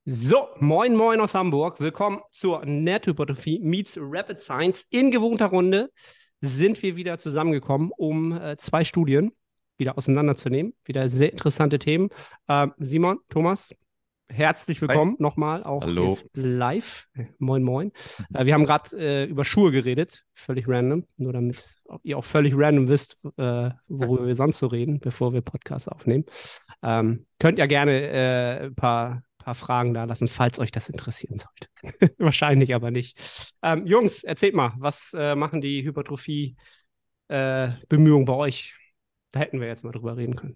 So, moin moin aus Hamburg. Willkommen zur Nerdhypertrophie meets Rapid Science. In gewohnter Runde sind wir wieder zusammengekommen, um zwei Studien wieder auseinanderzunehmen. Wieder sehr interessante Themen. Simon, Thomas, herzlich Hi. willkommen nochmal, auch Hallo. jetzt live. Moin moin. Wir haben gerade über Schuhe geredet, völlig random, nur damit ihr auch völlig random wisst, worüber wir sonst so reden, bevor wir Podcasts aufnehmen. Könnt ja gerne ein paar Fragen da lassen, falls euch das interessieren sollte. Wahrscheinlich aber nicht. Jungs, erzählt mal, was machen die Hypertrophie-Bemühungen bei euch? Da hätten wir jetzt mal drüber reden können.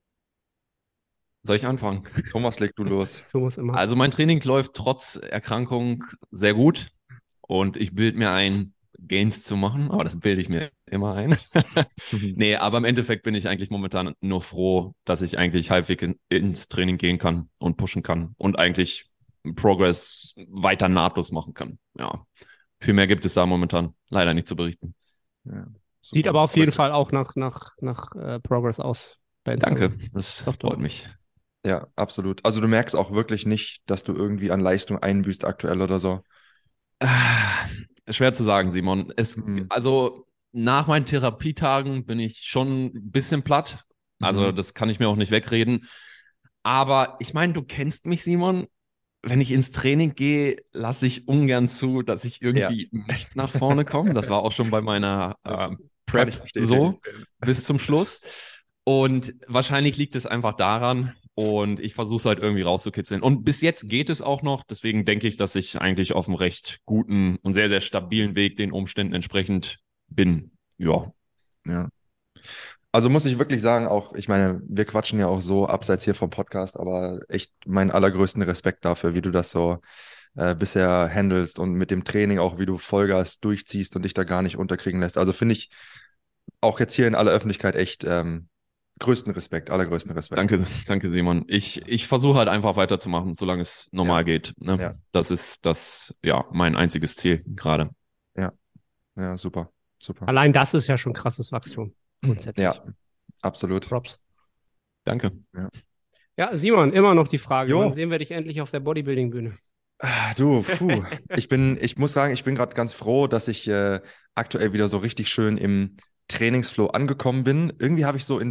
Soll ich anfangen? Thomas, leg du los. Thomas immer. Also mein Training läuft trotz Erkrankung sehr gut und ich bilde mir ein, Gains zu machen, aber das bilde ich mir immer ein. Nee, aber im Endeffekt bin ich eigentlich momentan nur froh, dass ich eigentlich halbwegs ins Training gehen kann und pushen kann und eigentlich Progress weiter nahtlos machen kann. Ja, viel mehr gibt es da momentan leider nicht zu berichten. Ja, Sieht super. aber auf jeden ich- Fall auch nach Progress aus bei Danke, Instagram. das Doch, doch. freut mich. Ja, absolut. Also du merkst auch wirklich nicht, dass du irgendwie an Leistung einbüßt aktuell oder so. Schwer zu sagen, Simon. Mhm. Also nach meinen Therapietagen bin ich schon ein bisschen platt. Also Mhm. das kann ich mir auch nicht wegreden. Aber ich meine, du kennst mich, Simon. Wenn ich ins Training gehe, lasse ich ungern zu, dass ich Ja, irgendwie nicht nach vorne komme. Das war auch schon bei meiner das kann ich Prep bestätigen. so bis zum Schluss. Und wahrscheinlich liegt es einfach daran. Und ich versuche es halt irgendwie rauszukitzeln. Und bis jetzt geht es auch noch. Deswegen denke ich, dass ich eigentlich auf einem recht guten und sehr, sehr stabilen Weg den Umständen entsprechend bin. Ja. Ja. Also muss ich wirklich sagen, auch, ich meine, wir quatschen ja auch so abseits hier vom Podcast, aber echt meinen allergrößten Respekt dafür, wie du das so bisher handelst und mit dem Training auch, wie du Vollgas durchziehst und dich da gar nicht unterkriegen lässt. Also finde ich auch jetzt hier in aller Öffentlichkeit echt größten Respekt, allergrößten Respekt. Danke, danke, Simon. Ich versuche halt einfach weiterzumachen, solange es Ja, normal geht. Ne? ja, Das ist das, ja, mein einziges Ziel gerade. ja, ja, super, super. Allein das ist ja schon krasses Wachstum, grundsätzlich. Ja, absolut. Props. Danke. Ja. Ja, Simon, immer noch die Frage, wann Jo, sehen wir dich endlich auf der Bodybuilding-Bühne? du, puh. Ich muss sagen, ich bin gerade ganz froh, dass ich aktuell wieder so richtig schön im Trainingsflow angekommen bin. Irgendwie habe ich so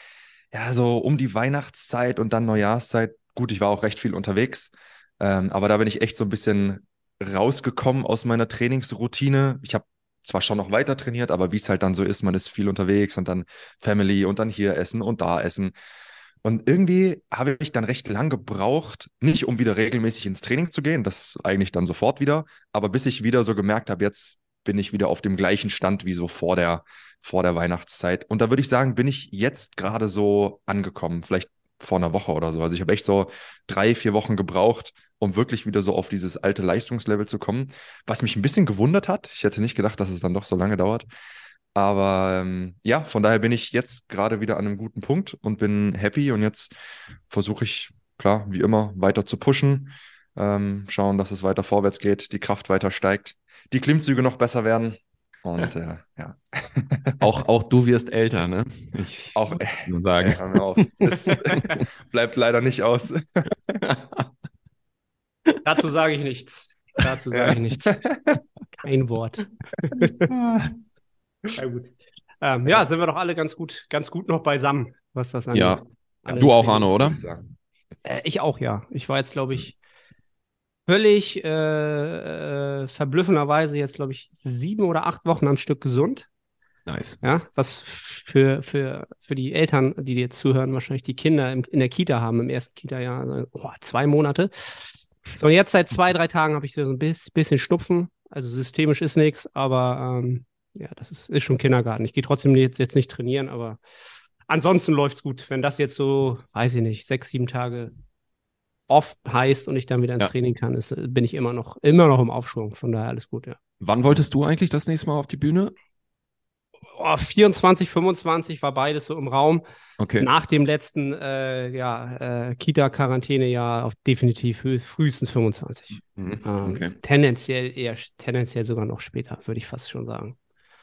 ja, so um die Weihnachtszeit und dann Neujahrszeit, gut, ich war auch recht viel unterwegs, aber da bin ich echt so ein bisschen rausgekommen aus meiner Trainingsroutine. Ich habe zwar schon noch weiter trainiert, aber wie es halt dann so ist, man ist viel unterwegs und dann Family und dann hier essen und da essen. Und irgendwie habe ich dann recht lang gebraucht, nicht um wieder regelmäßig ins Training zu gehen, das eigentlich dann sofort wieder, aber bis ich wieder so gemerkt habe, jetzt bin ich wieder auf dem gleichen Stand wie so vor der Weihnachtszeit. Und da würde ich sagen, bin ich jetzt gerade so angekommen, vielleicht vor einer Woche oder so. Also ich habe echt so 3, 4 Wochen gebraucht, um wirklich wieder so auf dieses alte Leistungslevel zu kommen, was mich ein bisschen gewundert hat. Ich hätte nicht gedacht, dass es dann doch so lange dauert. Aber ja, von daher bin ich jetzt gerade wieder an einem guten Punkt und bin happy. Und jetzt versuche ich, klar, wie immer, weiter zu pushen, schauen, dass es weiter vorwärts geht, die Kraft weiter steigt, die Klimmzüge noch besser werden. Und ja, Auch du wirst älter, ne? Ich auch, wollte es nur sagen. hör mir auf. Es bleibt leider nicht aus. Dazu sage ich nichts. Dazu sage Ja. ich nichts. Kein Wort. Ja, gut. Ja, Ja, sind wir doch alle ganz gut noch beisammen, was das angeht. Ja, Alle im du auch, Training. Arno, würde oder? ich sagen. Ich auch, ja. Ich war jetzt, glaube ich, völlig verblüffenderweise jetzt, glaube ich, 7 oder 8 Wochen am Stück gesund. Nice. Ja, was für die Eltern, die jetzt zuhören, wahrscheinlich die Kinder in der Kita haben, im ersten Kita-Jahr, also, 2 Monate. So, und jetzt seit 2, 3 Tagen habe ich so ein bisschen Schnupfen. Also systemisch ist nichts, aber ja, das ist schon Kindergarten. Ich gehe trotzdem jetzt nicht trainieren, aber ansonsten läuft es gut. Wenn das jetzt so, weiß ich nicht, 6, 7 Tage off heißt und ich dann wieder ins Ja. Training kann, bin ich immer noch im Aufschwung. Von daher alles gut, ja. Wann wolltest du eigentlich das nächste Mal auf die Bühne? 24, 25 war beides so im Raum. Okay. Nach dem letzten Kita-Quarantäne-Jahr definitiv frühestens 25. Mhm. Okay. Tendenziell sogar noch später, würde ich fast schon sagen.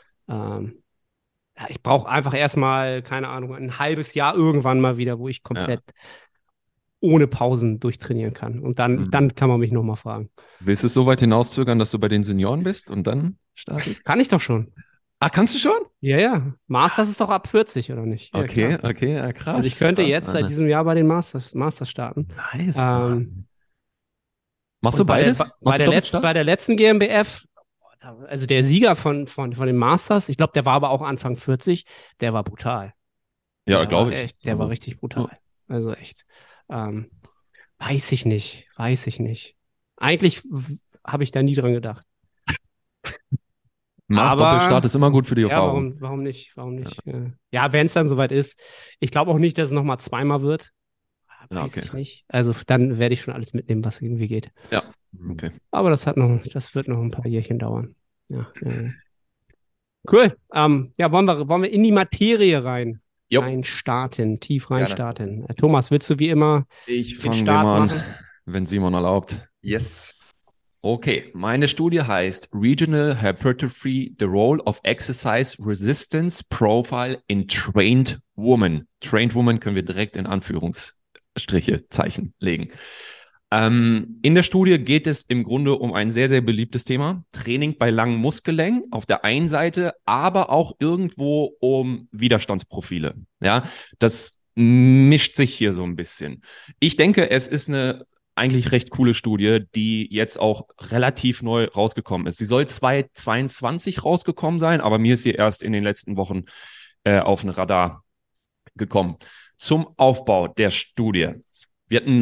Ja, ich brauche einfach erstmal, keine Ahnung, ein halbes Jahr irgendwann mal wieder, wo ich Ja. komplett ohne Pausen durchtrainieren kann. Und dann kann man mich nochmal fragen. Willst du es so weit hinauszögern, dass du bei den Senioren bist und dann startest? Kann ich doch schon. Ah, kannst du schon? Ja, ja. Masters ist doch ab 40, oder nicht? Ja, Okay, klar. okay, ja, krass. Also ich könnte krass, jetzt seit diesem Jahr bei den Masters starten. Nice. Machst du Und beides? Machst du Doppelstart? bei der letzten GmbF, also der Sieger von den Masters, ich glaube, der war aber auch Anfang 40, der war brutal. Ja, glaube ich. Echt, der war richtig brutal. Also echt. Weiß ich nicht. Eigentlich habe ich da nie dran gedacht. Doppelstart ist immer gut für die Ja, Erfahrung. warum nicht? Ja, wenn es dann soweit ist. Ich glaube auch nicht, dass es nochmal zweimal wird. Weiß ich nicht. Also dann werde ich schon alles mitnehmen, was irgendwie geht. Ja, okay. Aber das wird noch ein paar Jährchen dauern. Ja. Cool. Ja, wollen wir in die Materie reinstarten, tief reinstarten. Thomas, willst du wie immer Ich den fange Start mal an, machen? wenn Simon erlaubt. Yes. Okay, meine Studie heißt Regional Hypertrophy, the Role of Exercise Resistance Profile in Trained Women. Trained Women können wir direkt in Anführungsstriche Zeichen legen. In der Studie geht es im Grunde um ein sehr, sehr beliebtes Thema. Training bei langen Muskellängen auf der einen Seite, aber auch irgendwo um Widerstandsprofile. Ja, das mischt sich hier so ein bisschen. Ich denke, es ist eine eigentlich recht coole Studie, die jetzt auch relativ neu rausgekommen ist. Sie soll 2022 rausgekommen sein, aber mir ist sie erst in den letzten Wochen auf ein Radar gekommen. Zum Aufbau der Studie. Wir hatten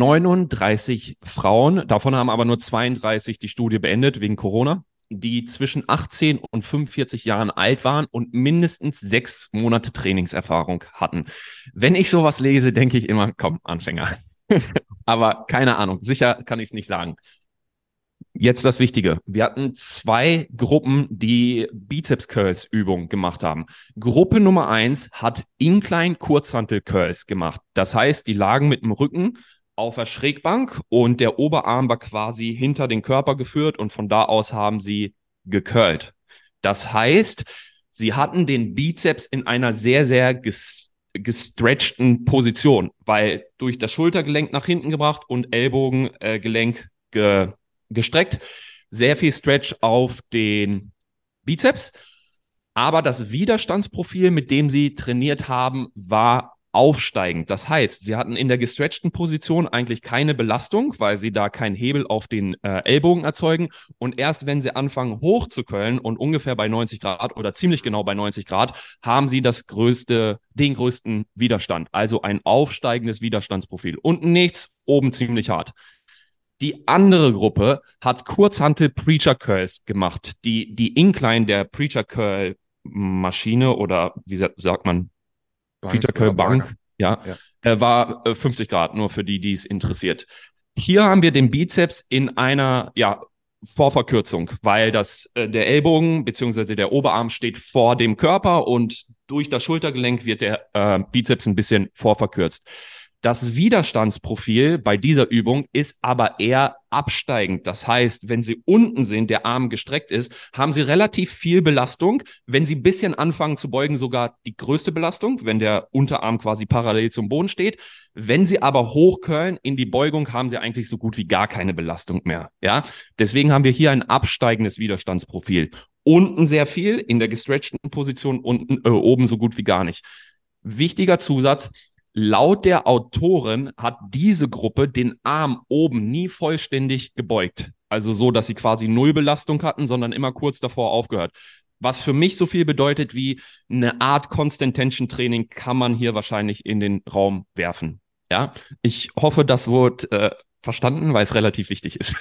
39 Frauen, davon haben aber nur 32 die Studie beendet wegen Corona, die zwischen 18 und 45 Jahren alt waren und mindestens 6 Monate Trainingserfahrung hatten. Wenn ich sowas lese, denke ich immer, komm, Anfänger. Aber keine Ahnung, sicher kann ich es nicht sagen. Jetzt das Wichtige. Wir hatten 2 Gruppen, die Bizeps-Curls-Übungen gemacht haben. Gruppe Nummer 1 hat Incline-Kurzhantel-Curls gemacht. Das heißt, die lagen mit dem Rücken auf der Schrägbank und der Oberarm war quasi hinter den Körper geführt und von da aus haben sie gecurlt. Das heißt, sie hatten den Bizeps in einer sehr, sehr gestretchten Position, weil durch das Schultergelenk nach hinten gebracht und Ellbogengelenk gestreckt. Sehr viel Stretch auf den Bizeps. Aber das Widerstandsprofil, mit dem sie trainiert haben, war aufsteigend. Das heißt, sie hatten in der gestretchten Position eigentlich keine Belastung, weil sie da keinen Hebel auf den Ellbogen erzeugen. Und erst wenn sie anfangen hochzucurlen und ungefähr bei 90 Grad oder ziemlich genau bei 90 Grad, haben sie den größten Widerstand. Also ein aufsteigendes Widerstandsprofil. Unten nichts, oben ziemlich hart. Die andere Gruppe hat Kurzhantel Preacher Curls gemacht. Die Incline der Preacher Curl Maschine oder wie sagt man? Preacher Curl Bank, war 50 Grad, nur für die es interessiert. Hier haben wir den Bizeps in einer, Vorverkürzung, weil der Ellbogen bzw. der Oberarm steht vor dem Körper und durch das Schultergelenk wird der Bizeps ein bisschen vorverkürzt. Das Widerstandsprofil bei dieser Übung ist aber eher absteigend. Das heißt, wenn Sie unten sind, der Arm gestreckt ist, haben Sie relativ viel Belastung. Wenn Sie ein bisschen anfangen zu beugen, sogar die größte Belastung, wenn der Unterarm quasi parallel zum Boden steht. Wenn Sie aber hochcurlen in die Beugung, haben Sie eigentlich so gut wie gar keine Belastung mehr. Ja? Deswegen haben wir hier ein absteigendes Widerstandsprofil. Unten sehr viel, in der gestretchten Position, oben so gut wie gar nicht. Wichtiger Zusatz: Laut der Autorin hat diese Gruppe den Arm oben nie vollständig gebeugt. Also so, dass sie quasi null Belastung hatten, sondern immer kurz davor aufgehört. Was für mich so viel bedeutet wie eine Art Constant Tension Training kann man hier wahrscheinlich in den Raum werfen. Ja, ich hoffe, das wurde verstanden, weil es relativ wichtig ist.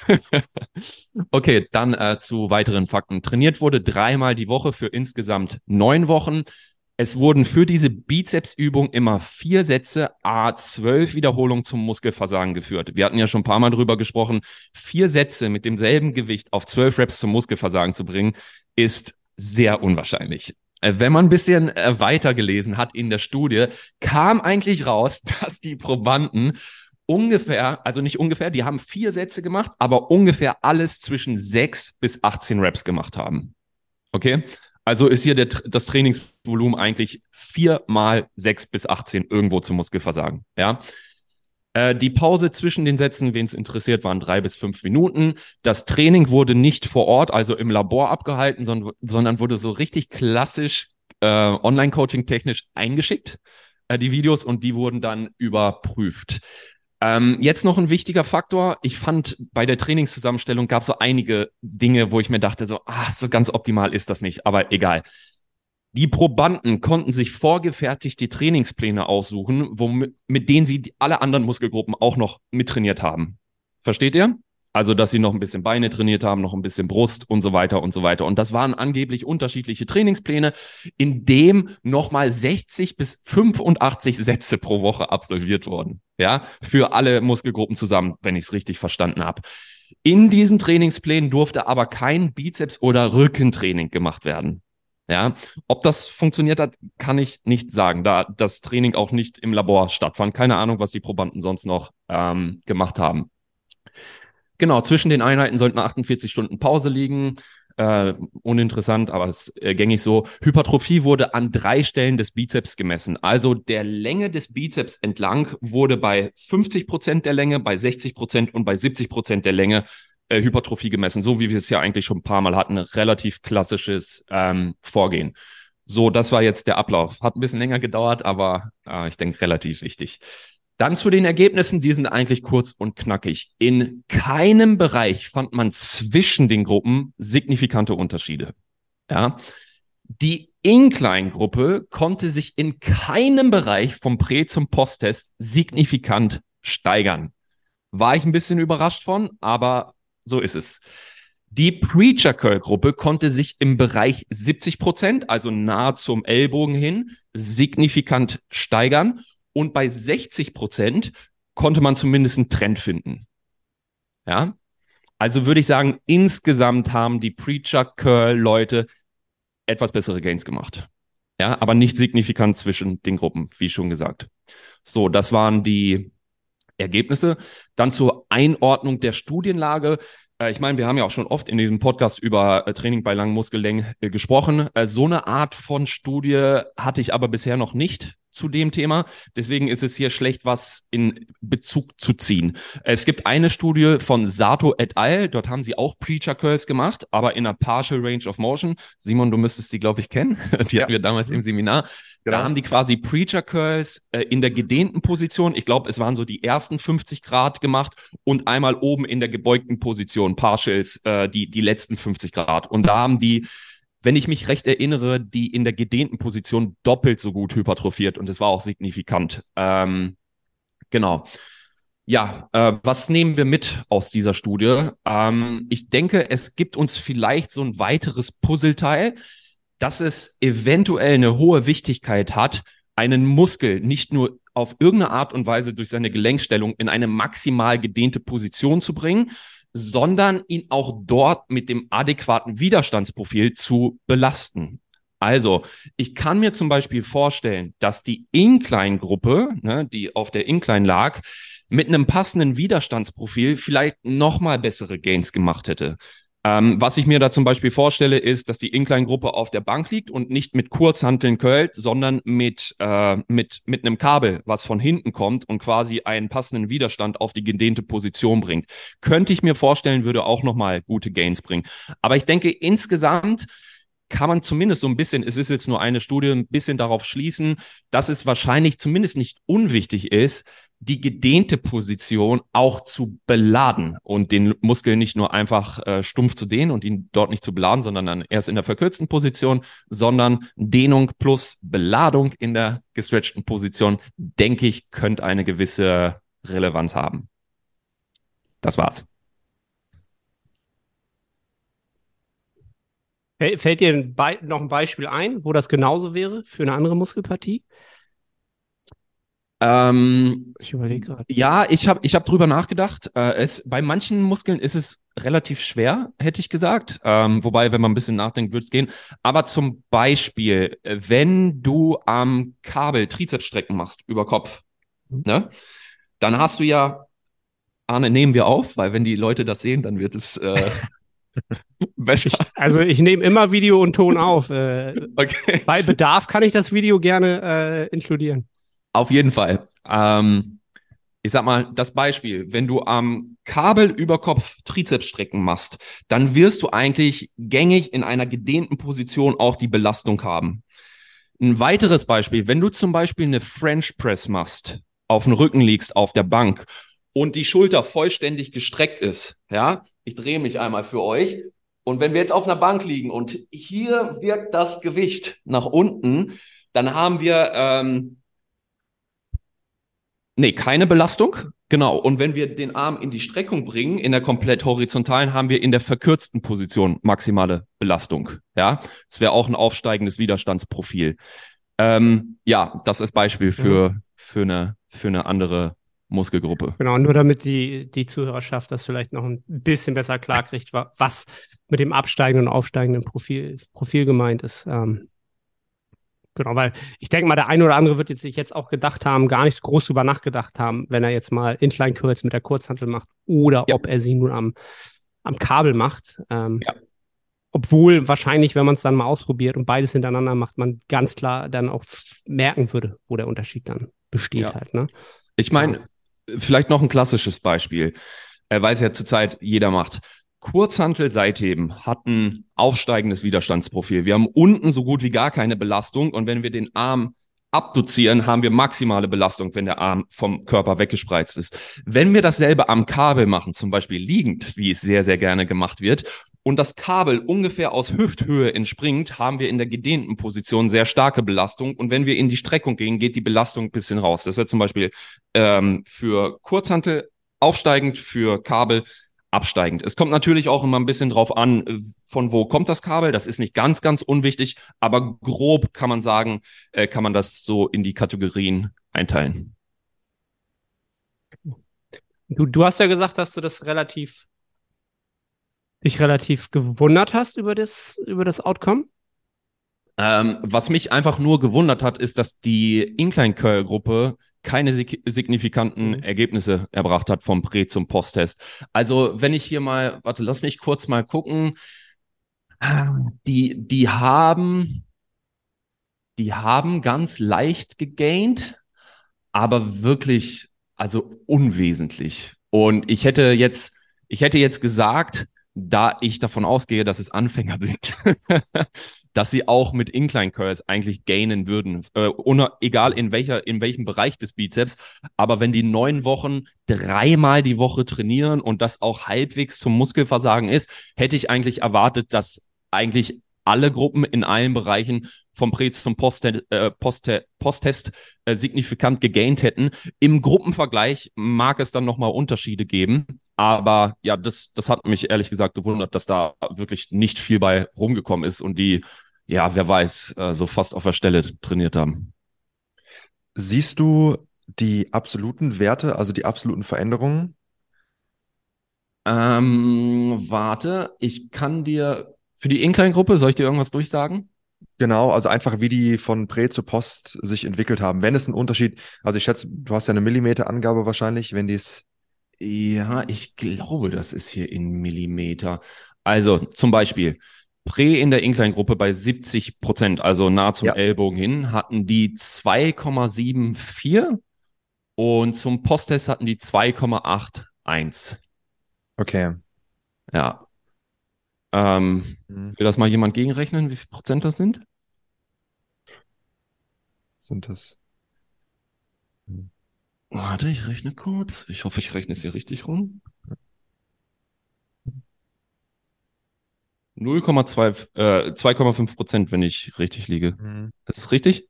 Okay, dann zu weiteren Fakten. Trainiert wurde 3-mal die Woche für insgesamt 9 Wochen. Es wurden für diese Bizepsübung immer 4 Sätze, 12 Wiederholungen zum Muskelversagen geführt. Wir hatten ja schon ein paar Mal drüber gesprochen. 4 Sätze mit demselben Gewicht auf 12 Reps zum Muskelversagen zu bringen, ist sehr unwahrscheinlich. Wenn man ein bisschen weiter gelesen hat in der Studie, kam eigentlich raus, dass die Probanden ungefähr, also nicht ungefähr, die haben 4 Sätze gemacht, aber ungefähr alles zwischen 6 bis 18 Reps gemacht haben. Okay? Also ist hier das Trainingsvolumen eigentlich 4 mal 6 bis 18 irgendwo zum Muskelversagen. Ja? Die Pause zwischen den Sätzen, wen es interessiert, waren 3 bis 5 Minuten. Das Training wurde nicht vor Ort, also im Labor abgehalten, sondern wurde so richtig klassisch Online-Coaching technisch eingeschickt, die Videos, und die wurden dann überprüft. Jetzt noch ein wichtiger Faktor. Ich fand, bei der Trainingszusammenstellung gab es so einige Dinge, wo ich mir dachte, so ganz optimal ist das nicht, aber egal. Die Probanden konnten sich vorgefertigte Trainingspläne aussuchen, mit denen sie alle anderen Muskelgruppen auch noch mittrainiert haben. Versteht ihr? Also, dass sie noch ein bisschen Beine trainiert haben, noch ein bisschen Brust und so weiter und so weiter. Und das waren angeblich unterschiedliche Trainingspläne, in dem nochmal 60 bis 85 Sätze pro Woche absolviert wurden. Ja, für alle Muskelgruppen zusammen, wenn ich es richtig verstanden habe. In diesen Trainingsplänen durfte aber kein Bizeps- oder Rückentraining gemacht werden. Ja, ob das funktioniert hat, kann ich nicht sagen, da das Training auch nicht im Labor stattfand. Keine Ahnung, was die Probanden sonst noch gemacht haben. Genau, zwischen den Einheiten sollten 48 Stunden Pause liegen. Uninteressant, aber es ist gängig so. Hypertrophie wurde an 3 Stellen des Bizeps gemessen. Also der Länge des Bizeps entlang wurde bei 50% der Länge, bei 60% und bei 70% der Länge Hypertrophie gemessen, so wie wir es ja eigentlich schon ein paar Mal hatten. Relativ klassisches Vorgehen. So, das war jetzt der Ablauf. Hat ein bisschen länger gedauert, aber ich denke relativ wichtig. Dann zu den Ergebnissen, die sind eigentlich kurz und knackig. In keinem Bereich fand man zwischen den Gruppen signifikante Unterschiede. Ja. Die Incline-Gruppe konnte sich in keinem Bereich vom Prä- zum Post-Test signifikant steigern. War ich ein bisschen überrascht von, aber so ist es. Die Preacher-Curl-Gruppe konnte sich im Bereich 70%, also nahe zum Ellbogen hin, signifikant steigern. Und bei 60% konnte man zumindest einen Trend finden. Ja, also würde ich sagen, insgesamt haben die Preacher-Curl-Leute etwas bessere Gains gemacht. Ja, aber nicht signifikant zwischen den Gruppen, wie schon gesagt. So, das waren die Ergebnisse. Dann zur Einordnung der Studienlage. Ich meine, wir haben ja auch schon oft in diesem Podcast über Training bei langen Muskellängen gesprochen. So eine Art von Studie hatte ich aber bisher noch nicht zu dem Thema. Deswegen ist es hier schlecht, was in Bezug zu ziehen. Es gibt eine Studie von Sato et al. Dort haben sie auch Preacher Curls gemacht, aber in einer Partial Range of Motion. Simon, du müsstest die, glaube ich, kennen. Die hatten wir damals im Seminar. Genau. Da haben die quasi Preacher Curls in der gedehnten Position. Ich glaube, es waren so die ersten 50 Grad gemacht und einmal oben in der gebeugten Position, Partials, die letzten 50 Grad. Und da haben die, wenn ich mich recht erinnere, die in der gedehnten Position doppelt so gut hypertrophiert und es war auch signifikant. Genau. Ja, was nehmen wir mit aus dieser Studie? Ich denke, es gibt uns vielleicht so ein weiteres Puzzleteil, dass es eventuell eine hohe Wichtigkeit hat, einen Muskel nicht nur auf irgendeine Art und Weise durch seine Gelenkstellung in eine maximal gedehnte Position zu bringen, sondern ihn auch dort mit dem adäquaten Widerstandsprofil zu belasten. Also, ich kann mir zum Beispiel vorstellen, dass die Incline-Gruppe, ne, die auf der Incline lag, mit einem passenden Widerstandsprofil vielleicht nochmal bessere Gains gemacht hätte. Was ich mir da zum Beispiel vorstelle, ist, dass die Incline-Gruppe auf der Bank liegt und nicht mit Kurzhanteln curlt, sondern mit einem Kabel, was von hinten kommt und quasi einen passenden Widerstand auf die gedehnte Position bringt. Könnte ich mir vorstellen, würde auch nochmal gute Gains bringen. Aber ich denke, insgesamt kann man zumindest so ein bisschen, es ist jetzt nur eine Studie, ein bisschen darauf schließen, dass es wahrscheinlich zumindest nicht unwichtig ist, die gedehnte Position auch zu beladen und den Muskel nicht nur einfach stumpf zu dehnen und ihn dort nicht zu beladen, sondern dann erst in der verkürzten Position, sondern Dehnung plus Beladung in der gestretchten Position, denke ich, könnte eine gewisse Relevanz haben. Das war's. Fällt dir noch ein Beispiel ein, wo das genauso wäre für eine andere Muskelpartie? Ich überlege gerade. Ja, ich hab drüber nachgedacht. Bei manchen Muskeln ist es relativ schwer, hätte ich gesagt. Wobei, wenn man ein bisschen nachdenkt, würde es gehen. Aber zum Beispiel, wenn du am Kabel Trizepsstrecken machst über Kopf, ne, dann hast du ja, Arne, nehmen wir auf, weil wenn die Leute das sehen, dann wird es besser. Ich nehme immer Video und Ton auf. Okay. Bei Bedarf kann ich das Video gerne inkludieren. Auf jeden Fall. ich sag mal, das Beispiel, wenn du am Kabel über Kopf Trizepsstrecken machst, dann wirst du eigentlich gängig in einer gedehnten Position auch die Belastung haben. Ein weiteres Beispiel, wenn du zum Beispiel eine French Press machst, auf dem Rücken liegst, auf der Bank und die Schulter vollständig gestreckt ist, ja, ich drehe mich einmal für euch und wenn wir jetzt auf einer Bank liegen und hier wirkt das Gewicht nach unten, dann haben wir keine Belastung. Genau. Und wenn wir den Arm in die Streckung bringen, in der komplett horizontalen, haben wir in der verkürzten Position maximale Belastung. Ja, das wäre auch ein aufsteigendes Widerstandsprofil. Ja, das ist Beispiel für eine andere Muskelgruppe. Genau, nur damit die Zuhörerschaft das vielleicht noch ein bisschen besser klarkriegt, was mit dem absteigenden und aufsteigenden Profil gemeint ist. Genau, weil ich denke mal, der eine oder andere wird sich jetzt auch gedacht haben, gar nicht so groß drüber nachgedacht haben, wenn er jetzt mal Incline Curls mit der Kurzhantel macht oder ob er sie nun am Kabel macht. Obwohl wahrscheinlich, wenn man es dann mal ausprobiert und beides hintereinander macht, man ganz klar dann auch merken würde, wo der Unterschied dann besteht halt. Ne? Ich meine, vielleicht noch ein klassisches Beispiel, weil es ja zurzeit jeder macht. Kurzhantel Seitheben hat ein aufsteigendes Widerstandsprofil. Wir haben unten so gut wie gar keine Belastung und wenn wir den Arm abduzieren, haben wir maximale Belastung, wenn der Arm vom Körper weggespreizt ist. Wenn wir dasselbe am Kabel machen, zum Beispiel liegend, wie es sehr, sehr gerne gemacht wird, und das Kabel ungefähr aus Hüfthöhe entspringt, haben wir in der gedehnten Position sehr starke Belastung. Und wenn wir in die Streckung gehen, geht die Belastung ein bisschen raus. Das wird zum Beispiel für Kurzhantel aufsteigend, für Kabel absteigend. Es kommt natürlich auch immer ein bisschen drauf an, von wo kommt das Kabel. Das ist nicht ganz, ganz unwichtig, aber grob kann man sagen, kann man das so in die Kategorien einteilen. Du hast ja gesagt, dass du dich relativ gewundert hast über das Outcome. Was mich einfach nur gewundert hat, ist, dass die Incline-Curl-Gruppe keine signifikanten Ergebnisse erbracht hat vom Prä- zum Post-Test. Also wenn ich hier mal, lass mich kurz mal gucken. Die haben ganz leicht gegaint, aber wirklich, also unwesentlich. Und ich hätte jetzt gesagt, da ich davon ausgehe, dass es Anfänger sind, dass sie auch mit Incline Curls eigentlich gainen würden, egal in welchem Bereich des Bizeps. Aber wenn die 9 Wochen 3-mal die Woche trainieren und das auch halbwegs zum Muskelversagen ist, hätte ich eigentlich erwartet, dass eigentlich alle Gruppen in allen Bereichen vom Prä- zum Posttest signifikant gegaint hätten. Im Gruppenvergleich mag es dann nochmal Unterschiede geben, aber ja, das hat mich ehrlich gesagt gewundert, dass da wirklich nicht viel bei rumgekommen ist und die, ja, wer weiß, so fast auf der Stelle trainiert haben. Siehst du die absoluten Werte, also die absoluten Veränderungen? Warte, ich kann dir für die Incline-Gruppe, soll ich dir irgendwas durchsagen? Genau, also einfach wie die von Prä zu Post sich entwickelt haben. Wenn es einen Unterschied, also ich schätze, du hast ja eine Millimeterangabe wahrscheinlich, wenn die es. Ja, ich glaube, das ist hier in Millimeter. Also zum Beispiel, Prä in der Incline-Gruppe bei 70%, also nah zum Ellbogen hin, hatten die 2,74 und zum Posttest hatten die 2,81. Okay. Ja. Will das mal jemand gegenrechnen, wie viel Prozent das sind? Sind das? Warte, ich rechne kurz. Ich hoffe, ich rechne es hier richtig rum. 2,5%, wenn ich richtig liege. Das ist richtig?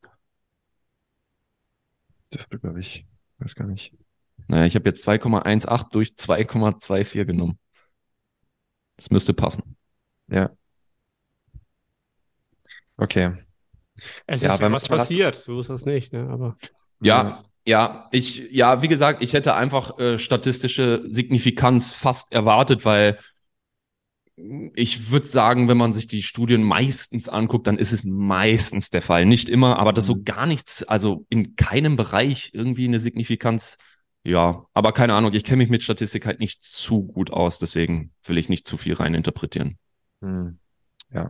Dürfte, glaube ich. Weiß gar nicht. Naja, ich habe jetzt 2,18 durch 2,24 genommen. Das müsste passen. Ja. Okay. Es ist ja was passiert, so ist das nicht, ne? Aber ja, wie gesagt, ich hätte einfach statistische Signifikanz fast erwartet, weil ich würde sagen, wenn man sich die Studien meistens anguckt, dann ist es meistens der Fall. Nicht immer, aber das so gar nichts, also in keinem Bereich irgendwie eine Signifikanz. Ja, aber keine Ahnung, ich kenne mich mit Statistik halt nicht zu gut aus, deswegen will ich nicht zu viel reininterpretieren. Ja.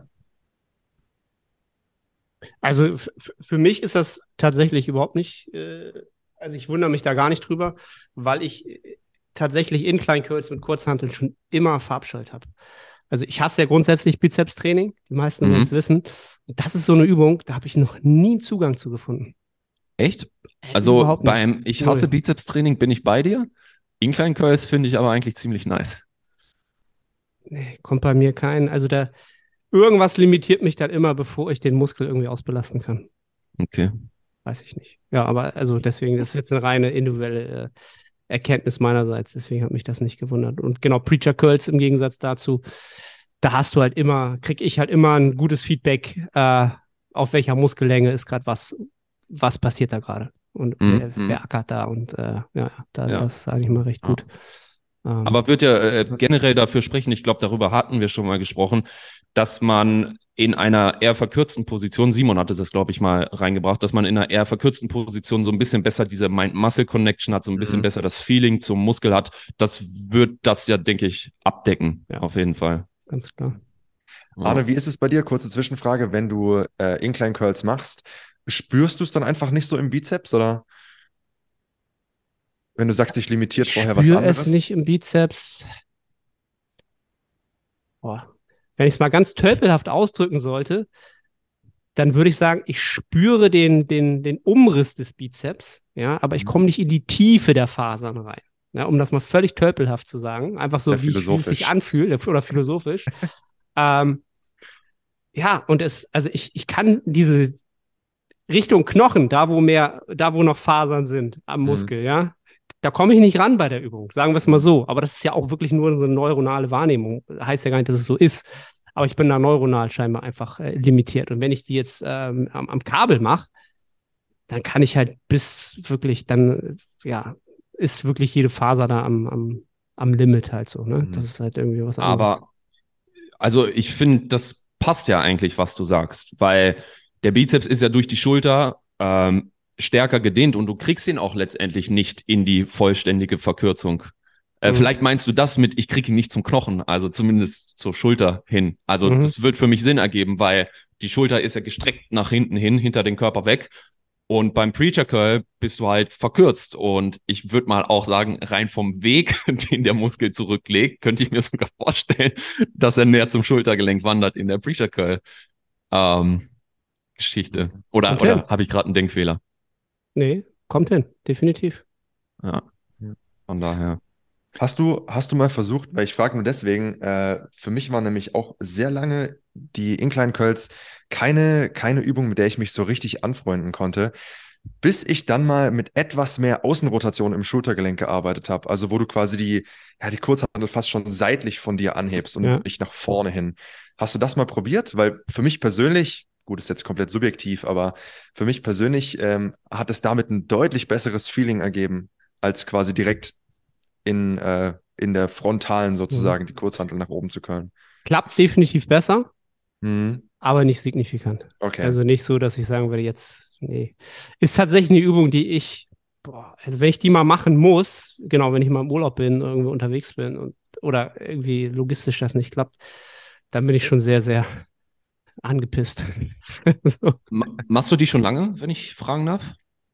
Also für mich ist das tatsächlich überhaupt nicht, Also ich wundere mich da gar nicht drüber, weil ich tatsächlich Incline Curls mit Kurzhanteln schon immer verabscheut habe. Also ich hasse ja grundsätzlich Bizepstraining, die meisten werden es wissen. Und das ist so eine Übung, da habe ich noch nie einen Zugang zu gefunden. Echt? Also Überhaupt nicht. ich hasse Null. Bizepstraining, bin ich bei dir. Incline Curls finde ich aber eigentlich ziemlich nice. Nee, kommt bei mir kein. Also da irgendwas limitiert mich dann immer, bevor ich den Muskel irgendwie ausbelasten kann. Okay. Weiß ich nicht. Ja, aber also deswegen, das ist jetzt eine reine individuelle Erkenntnis meinerseits. Deswegen hat mich das nicht gewundert. Und genau, Preacher Curls im Gegensatz dazu, da hast du halt immer, kriege ich halt immer ein gutes Feedback, auf welcher Muskellänge ist gerade was passiert da gerade. Und wer ackert da und das sage ich mal recht gut. Aber wird ja generell dafür sprechen, ich glaube, darüber hatten wir schon mal gesprochen, dass man in einer eher verkürzten Position, Simon hatte das, glaube ich, mal reingebracht, dass man in einer eher verkürzten Position so ein bisschen besser diese Mind-Muscle-Connection hat, so ein bisschen besser das Feeling zum Muskel hat. Das wird das ja, denke ich, abdecken, auf jeden Fall. Ganz klar. Arne, wie ist es bei dir? Kurze Zwischenfrage. Wenn du Incline Curls machst, spürst du es dann einfach nicht so im Bizeps oder wenn du sagst, dich limitiert vorher was spüre anderes? es nicht im Bizeps. Boah. Wenn ich es mal ganz tölpelhaft ausdrücken sollte, dann würde ich sagen, ich spüre den Umriss des Bizeps, ja, aber ich komme nicht in die Tiefe der Fasern rein. Ja, um das mal völlig tölpelhaft zu sagen. Einfach so, wie es sich anfühlt, oder philosophisch. Ja, und also ich kann diese Richtung Knochen, da wo noch Fasern sind am Muskel, ja, da komme ich nicht ran bei der Übung, sagen wir es mal so. Aber das ist ja auch wirklich nur so eine neuronale Wahrnehmung. Heißt ja gar nicht, dass es so ist. Aber ich bin da neuronal scheinbar einfach limitiert. Und wenn ich die jetzt am Kabel mache, dann kann ich halt ist wirklich jede Faser da am Limit halt so. Ne? Das ist halt irgendwie was anderes. Aber, also ich finde, das passt ja eigentlich, was du sagst, weil der Bizeps ist ja durch die Schulter stärker gedehnt und du kriegst ihn auch letztendlich nicht in die vollständige Verkürzung. Vielleicht meinst du das mit, ich kriege ihn nicht zum Knochen, also zumindest zur Schulter hin. Also das wird für mich Sinn ergeben, weil die Schulter ist ja gestreckt nach hinten hin, hinter den Körper weg. Und beim Preacher Curl bist du halt verkürzt. Und ich würde mal auch sagen, rein vom Weg, den der Muskel zurücklegt, könnte ich mir sogar vorstellen, dass er näher zum Schultergelenk wandert in der Preacher Curl Geschichte. Oder habe ich gerade einen Denkfehler? Nee, kommt hin, definitiv. Ja, von daher. Hast du mal versucht, weil ich frage nur deswegen, für mich war nämlich auch sehr lange die Incline Curls keine Übung, mit der ich mich so richtig anfreunden konnte, bis ich dann mal mit etwas mehr Außenrotation im Schultergelenk gearbeitet habe. Also wo du quasi die Kurzhantel fast schon seitlich von dir anhebst und nicht nach vorne hin. Hast du das mal probiert? Weil für mich persönlich, gut, ist jetzt komplett subjektiv, aber für mich persönlich hat es damit ein deutlich besseres Feeling ergeben, als quasi direkt in der Frontalen sozusagen die Kurzhantel nach oben zu curlen. Klappt definitiv besser, aber nicht signifikant. Okay. Also nicht so, dass ich sagen würde, nee. Ist tatsächlich eine Übung, die also wenn ich die mal machen muss, genau, wenn ich mal im Urlaub bin, irgendwo unterwegs bin oder irgendwie logistisch das nicht klappt, dann bin ich schon sehr, sehr angepisst. So. Machst du die schon lange, wenn ich fragen darf?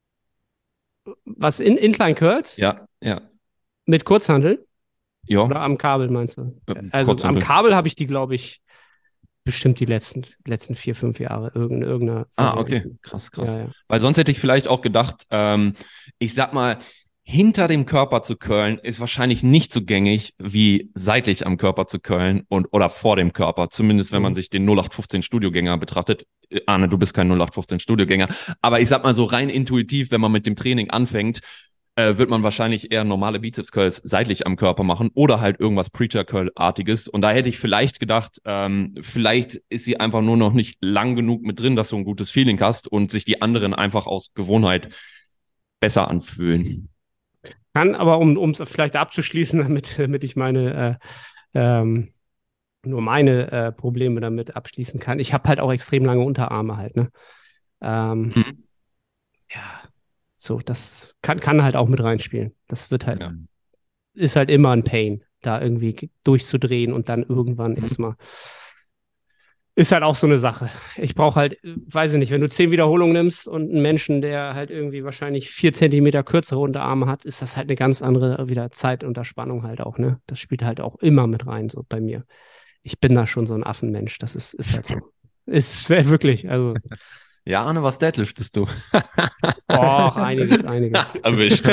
Was, Incline Curls? Ja. Mit Kurzhantel? Ja. Oder am Kabel meinst du? Also am Kabel habe ich die, glaube ich, bestimmt die letzten 4, 5 Jahre in irgendeiner okay. Krass. Ja. Weil sonst hätte ich vielleicht auch gedacht, ich sag mal, hinter dem Körper zu curlen ist wahrscheinlich nicht so gängig wie seitlich am Körper zu curlen oder vor dem Körper. Zumindest wenn man sich den 0815 Studiogänger betrachtet. Arne, du bist kein 0815 Studiogänger. Aber ich sag mal so rein intuitiv, wenn man mit dem Training anfängt, wird man wahrscheinlich eher normale Bizeps-Curls seitlich am Körper machen oder halt irgendwas Preacher-Curl-artiges. Und da hätte ich vielleicht gedacht, vielleicht ist sie einfach nur noch nicht lang genug mit drin, dass du ein gutes Feeling hast und sich die anderen einfach aus Gewohnheit besser anfühlen. Kann aber, um es vielleicht abzuschließen, damit ich nur meine Probleme damit abschließen kann. Ich habe halt auch extrem lange Unterarme halt, ne? Ja, so, das kann halt auch mit reinspielen. Das wird halt, ist halt immer ein Pain, da irgendwie durchzudrehen und dann irgendwann erstmal Ist halt auch so eine Sache. Ich brauche halt, weiß ich nicht, wenn du 10 Wiederholungen nimmst und einen Menschen, der halt irgendwie wahrscheinlich 4 Zentimeter kürzere Unterarme hat, ist das halt eine ganz andere wieder Zeit unter Spannung halt auch, ne? Das spielt halt auch immer mit rein, so bei mir. Ich bin da schon so ein Affenmensch, das ist halt so. Ist wirklich, also, Ja, Arne, was deadliftest du? einiges. Erwischt.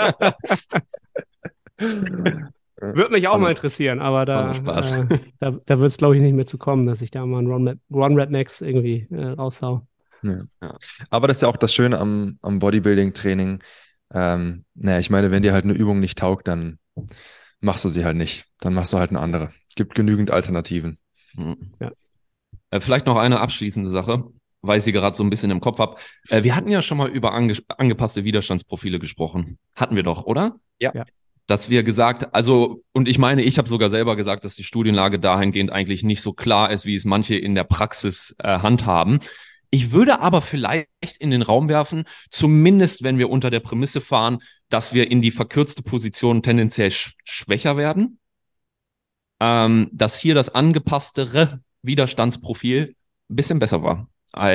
Würde mich auch mal interessieren, aber War nur Spaß. da wird es, glaube ich, nicht mehr zu kommen, dass ich da mal einen Run-Rap-Max irgendwie raushau. Ja. Ja. Aber das ist ja auch das Schöne am Bodybuilding-Training. Naja, ich meine, wenn dir halt eine Übung nicht taugt, dann machst du sie halt nicht. Dann machst du halt eine andere. Es gibt genügend Alternativen. Ja. Vielleicht noch eine abschließende Sache, weil ich sie gerade so ein bisschen im Kopf habe. Wir hatten ja schon mal über angepasste Widerstandsprofile gesprochen. Hatten wir doch, oder? Ja. Dass wir gesagt, also, und ich meine, ich habe sogar selber gesagt, dass die Studienlage dahingehend eigentlich nicht so klar ist, wie es manche in der Praxis handhaben. Ich würde aber vielleicht in den Raum werfen, zumindest wenn wir unter der Prämisse fahren, dass wir in die verkürzte Position tendenziell schwächer werden, dass hier das angepasstere Widerstandsprofil ein bisschen besser war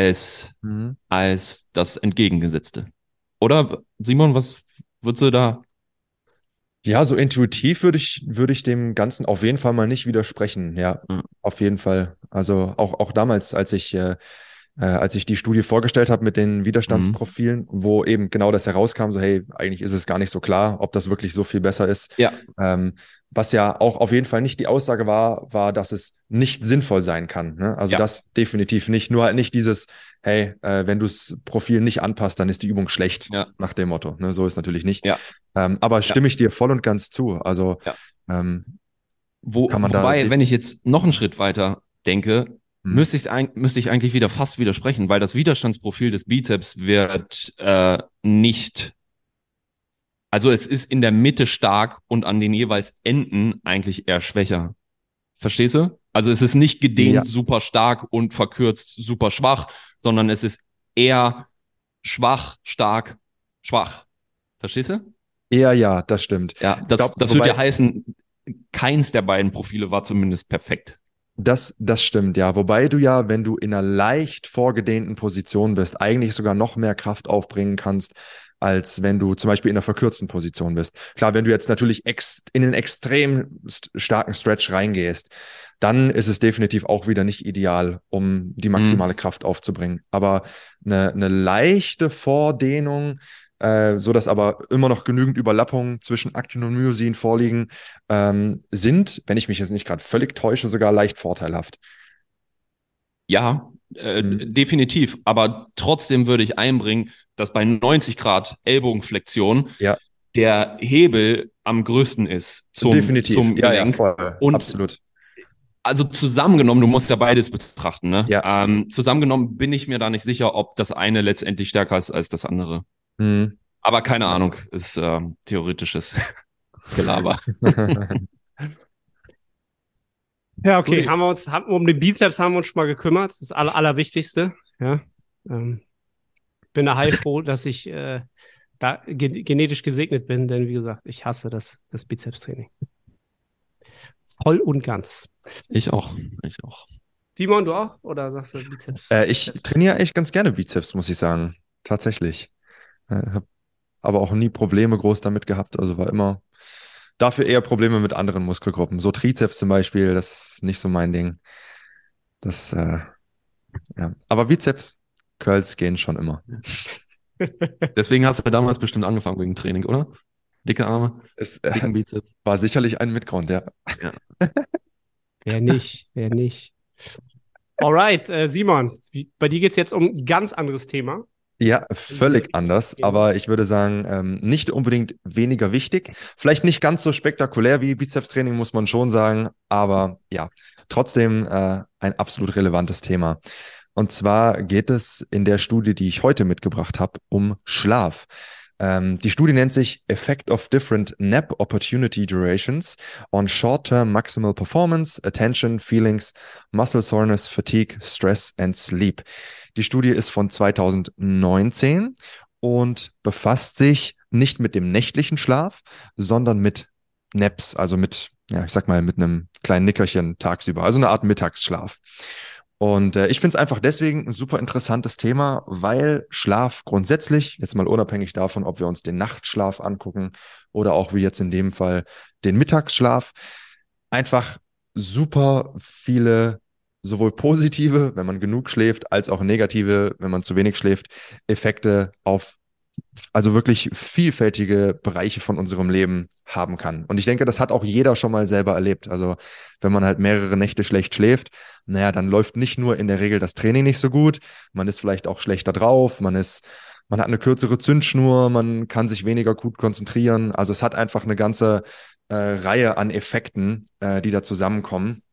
als das entgegengesetzte. Oder, Simon, was würdest du da? Ja, so intuitiv würde ich dem Ganzen auf jeden Fall mal nicht widersprechen. Ja, auf jeden Fall. Also auch damals, als ich die Studie vorgestellt habe mit den Widerstandsprofilen, wo eben genau das herauskam, so hey, eigentlich ist es gar nicht so klar, ob das wirklich so viel besser ist. Ja. Was ja auch auf jeden Fall nicht die Aussage war, dass es nicht sinnvoll sein kann. Ne? Also das definitiv nicht. Nur halt nicht dieses, hey, wenn du das Profil nicht anpasst, dann ist die Übung schlecht, nach dem Motto. Ne? So ist natürlich nicht. Ja. Aber stimme ich dir voll und ganz zu. Also kann man wobei, wenn ich jetzt noch einen Schritt weiter denke, müsste ich eigentlich wieder fast widersprechen, weil das Widerstandsprofil des Bizeps wird nicht, also es ist in der Mitte stark und an den jeweils Enden eigentlich eher schwächer. Verstehst du? Also es ist nicht gedehnt super stark und verkürzt super schwach, sondern es ist eher schwach, stark, schwach. Verstehst du? Eher ja, das stimmt. Ja, das würde ja heißen, keins der beiden Profile war zumindest perfekt. Das stimmt, ja. Wobei du ja, wenn du in einer leicht vorgedehnten Position bist, eigentlich sogar noch mehr Kraft aufbringen kannst, als wenn du zum Beispiel in einer verkürzten Position bist. Klar, wenn du jetzt natürlich in einen extrem starken Stretch reingehst, dann ist es definitiv auch wieder nicht ideal, um die maximale Kraft aufzubringen. Aber eine leichte Vordehnung, so dass aber immer noch genügend Überlappungen zwischen Aktin und Myosin vorliegen, sind, wenn ich mich jetzt nicht gerade völlig täusche, sogar leicht vorteilhaft. Ja, definitiv. Aber trotzdem würde ich einbringen, dass bei 90 Grad Ellbogenflexion der Hebel am größten ist zum Gelenk. Ja, voll. Und absolut. Also zusammengenommen, du musst ja beides betrachten, ne? Ja. Zusammengenommen bin ich mir da nicht sicher, ob das eine letztendlich stärker ist als das andere. Aber keine Ahnung, ist theoretisches Gelaber. Ja, okay, um den Bizeps haben wir uns schon mal gekümmert. Das Allerwichtigste. Ja. Bin da heilfroh, dass ich da genetisch gesegnet bin, denn wie gesagt, ich hasse das Bizepstraining. Voll und ganz. Ich auch. Simon, du auch? Oder sagst du Bizeps? Ich trainiere echt ganz gerne Bizeps, muss ich sagen. Tatsächlich. Habe aber auch nie Probleme groß damit gehabt. Also war immer dafür eher Probleme mit anderen Muskelgruppen. So Trizeps zum Beispiel, das ist nicht so mein Ding. Das, ja. Aber Bizeps, Curls gehen schon immer. Deswegen hast du damals bestimmt angefangen wegen Training, oder? Dicke Arme, dicken Bizeps. War sicherlich ein Mitgrund, ja. Wer nicht? Alright, Simon, bei dir geht es jetzt um ein ganz anderes Thema. Ja, völlig anders, aber ich würde sagen, nicht unbedingt weniger wichtig. Vielleicht nicht ganz so spektakulär wie Bizepstraining, muss man schon sagen, aber ja, trotzdem ein absolut relevantes Thema. Und zwar geht es in der Studie, die ich heute mitgebracht habe, um Schlaf. Die Studie nennt sich Effect of Different Nap Opportunity Durations on Short-Term Maximal Performance, Attention, Feelings, Muscle Soreness, Fatigue, Stress and Sleep. Die Studie ist von 2019 und befasst sich nicht mit dem nächtlichen Schlaf, sondern mit Naps, also mit, ja, ich sag mal, mit einem kleinen Nickerchen tagsüber, also eine Art Mittagsschlaf. Und ich finde es einfach deswegen ein super interessantes Thema, weil Schlaf grundsätzlich, jetzt mal unabhängig davon, ob wir uns den Nachtschlaf angucken oder auch wie jetzt in dem Fall den Mittagsschlaf, einfach super viele sowohl positive, wenn man genug schläft, als auch negative, wenn man zu wenig schläft, Effekte auf also wirklich vielfältige Bereiche von unserem Leben haben kann. Und ich denke, das hat auch jeder schon mal selber erlebt. Also wenn man halt mehrere Nächte schlecht schläft, naja, dann läuft nicht nur in der Regel das Training nicht so gut, man ist vielleicht auch schlechter drauf, man hat eine kürzere Zündschnur, man kann sich weniger gut konzentrieren. Also es hat einfach eine ganze Reihe an Effekten, die da zusammenkommen.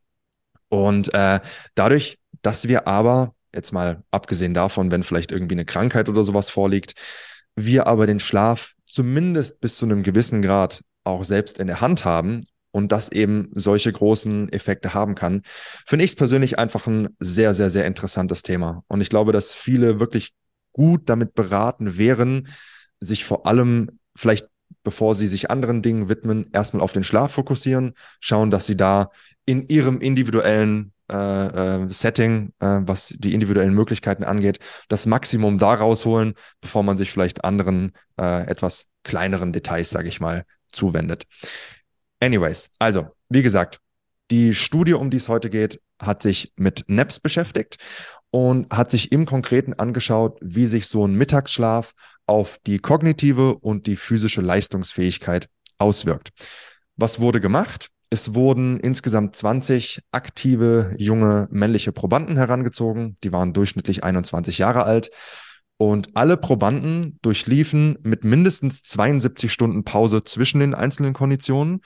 Und dadurch, dass wir aber, jetzt mal abgesehen davon, wenn vielleicht irgendwie eine Krankheit oder sowas vorliegt, wir aber den Schlaf zumindest bis zu einem gewissen Grad auch selbst in der Hand haben und das eben solche großen Effekte haben kann, finde ich es persönlich einfach ein sehr, sehr, sehr interessantes Thema. Und ich glaube, dass viele wirklich gut damit beraten wären, sich vor allem vielleicht, bevor sie sich anderen Dingen widmen, erstmal auf den Schlaf fokussieren, schauen, dass sie da in ihrem individuellen Setting, was die individuellen Möglichkeiten angeht, das Maximum da rausholen, bevor man sich vielleicht anderen etwas kleineren Details, sage ich mal, zuwendet. Anyways, also, wie gesagt, die Studie, um die es heute geht, hat sich mit Naps beschäftigt und hat sich im Konkreten angeschaut, wie sich so ein Mittagsschlaf auf die kognitive und die physische Leistungsfähigkeit auswirkt. Was wurde gemacht? Es wurden insgesamt 20 aktive junge männliche Probanden herangezogen. Die waren durchschnittlich 21 Jahre alt. Und alle Probanden durchliefen mit mindestens 72 Stunden Pause zwischen den einzelnen Konditionen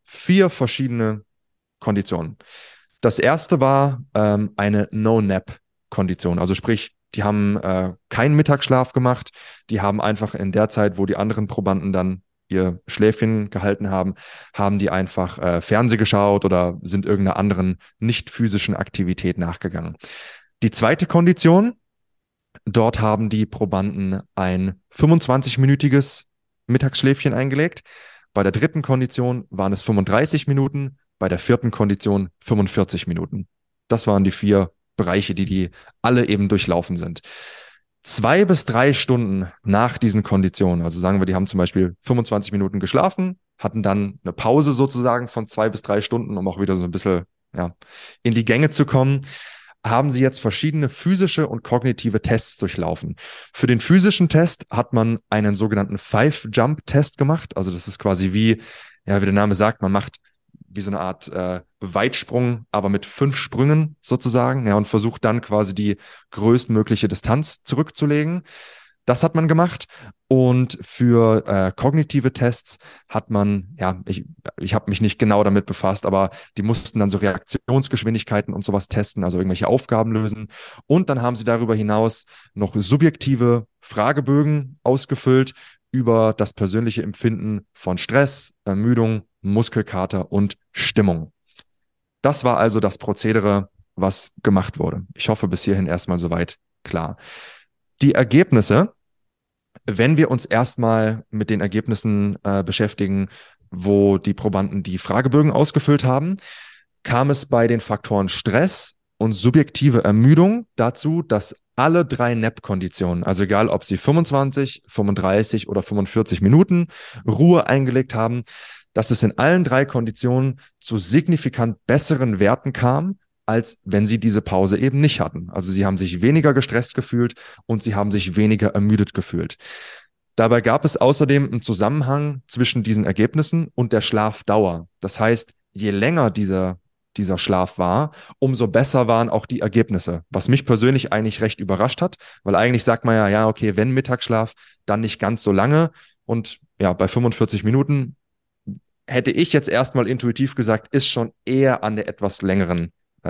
4 verschiedene Konditionen. Das erste war eine No-Nap-Kondition. Also sprich, die haben keinen Mittagsschlaf gemacht. Die haben einfach in der Zeit, wo die anderen Probanden dann ihr Schläfchen gehalten haben, haben die einfach Fernseh geschaut oder sind irgendeiner anderen nicht physischen Aktivität nachgegangen. Die zweite Kondition, dort haben die Probanden ein 25-minütiges Mittagsschläfchen eingelegt. Bei der dritten Kondition waren es 35 Minuten, bei der vierten Kondition 45 Minuten. Das waren die 4 Bereiche, die alle eben durchlaufen sind. 2 bis 3 Stunden nach diesen Konditionen, also sagen wir, die haben zum Beispiel 25 Minuten geschlafen, hatten dann eine Pause sozusagen von 2 bis 3 Stunden, um auch wieder so ein bisschen in die Gänge zu kommen, haben sie jetzt verschiedene physische und kognitive Tests durchlaufen. Für den physischen Test hat man einen sogenannten Five-Jump-Test gemacht. Also das ist quasi wie der Name sagt, man macht wie so eine Art Weitsprung, aber mit 5 Sprüngen sozusagen, und versucht dann quasi die größtmögliche Distanz zurückzulegen. Das hat man gemacht. Und für kognitive Tests hat man, ich habe mich nicht genau damit befasst, aber die mussten dann so Reaktionsgeschwindigkeiten und sowas testen, also irgendwelche Aufgaben lösen. Und dann haben sie darüber hinaus noch subjektive Fragebögen ausgefüllt über das persönliche Empfinden von Stress, Ermüdung, Muskelkater und Stimmung. Das war also das Prozedere, was gemacht wurde. Ich hoffe, bis hierhin erstmal soweit klar. Die Ergebnisse, wenn wir uns erstmal mit den Ergebnissen beschäftigen, wo die Probanden die Fragebögen ausgefüllt haben, kam es bei den Faktoren Stress und subjektive Ermüdung dazu, dass alle 3 Nap-Konditionen, also egal ob sie 25, 35 oder 45 Minuten Ruhe eingelegt haben, dass es in allen 3 Konditionen zu signifikant besseren Werten kam, als wenn sie diese Pause eben nicht hatten. Also sie haben sich weniger gestresst gefühlt und sie haben sich weniger ermüdet gefühlt. Dabei gab es außerdem einen Zusammenhang zwischen diesen Ergebnissen und der Schlafdauer. Das heißt, je länger dieser Schlaf war, umso besser waren auch die Ergebnisse, was mich persönlich eigentlich recht überrascht hat, weil eigentlich sagt man ja, okay, wenn Mittagsschlaf, dann nicht ganz so lange und bei 45 Minuten hätte ich jetzt erstmal intuitiv gesagt, ist schon eher an der etwas längeren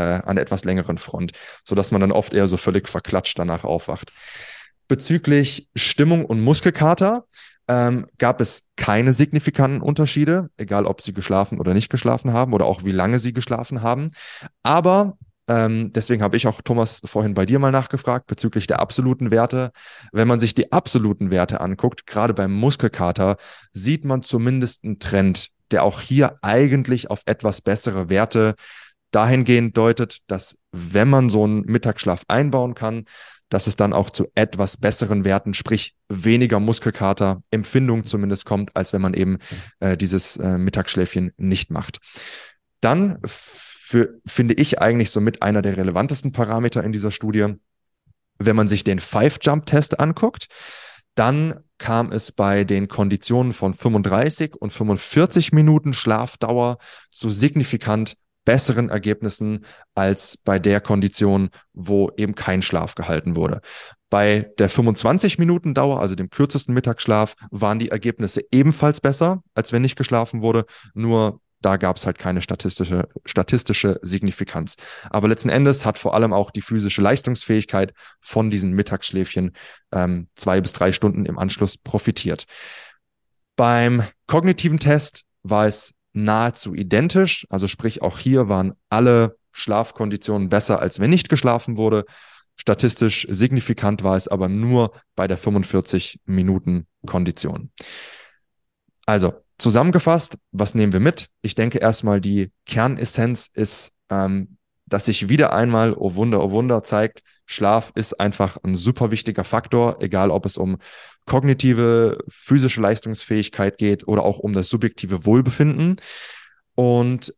Front, sodass man dann oft eher so völlig verklatscht danach aufwacht. Bezüglich Stimmung und Muskelkater gab es keine signifikanten Unterschiede, egal ob sie geschlafen oder nicht geschlafen haben oder auch wie lange sie geschlafen haben. Aber deswegen habe ich auch, Thomas, vorhin bei dir mal nachgefragt bezüglich der absoluten Werte. Wenn man sich die absoluten Werte anguckt, gerade beim Muskelkater, sieht man zumindest einen Trend, der auch hier eigentlich auf etwas bessere Werte dahingehend deutet, dass wenn man so einen Mittagsschlaf einbauen kann, dass es dann auch zu etwas besseren Werten, sprich weniger Muskelkater, Empfindung zumindest kommt, als wenn man eben dieses Mittagsschläfchen nicht macht. Dann finde ich eigentlich somit einer der relevantesten Parameter in dieser Studie, wenn man sich den 5-Jump-Test anguckt, dann kam es bei den Konditionen von 35 und 45 Minuten Schlafdauer zu signifikant besseren Ergebnissen als bei der Kondition, wo eben kein Schlaf gehalten wurde. Bei der 25 Minuten Dauer, also dem kürzesten Mittagsschlaf, waren die Ergebnisse ebenfalls besser, als wenn nicht geschlafen wurde, nur da gab es halt keine statistische Signifikanz. Aber letzten Endes hat vor allem auch die physische Leistungsfähigkeit von diesen Mittagsschläfchen 2 bis 3 Stunden im Anschluss profitiert. Beim kognitiven Test war es nahezu identisch, also sprich auch hier waren alle Schlafkonditionen besser, als wenn nicht geschlafen wurde. Statistisch signifikant war es aber nur bei der 45-Minuten-Kondition. Also zusammengefasst, was nehmen wir mit? Ich denke erstmal, die Kernessenz ist, dass sich wieder einmal, oh Wunder, zeigt, Schlaf ist einfach ein super wichtiger Faktor, egal ob es um kognitive, physische Leistungsfähigkeit geht oder auch um das subjektive Wohlbefinden. Und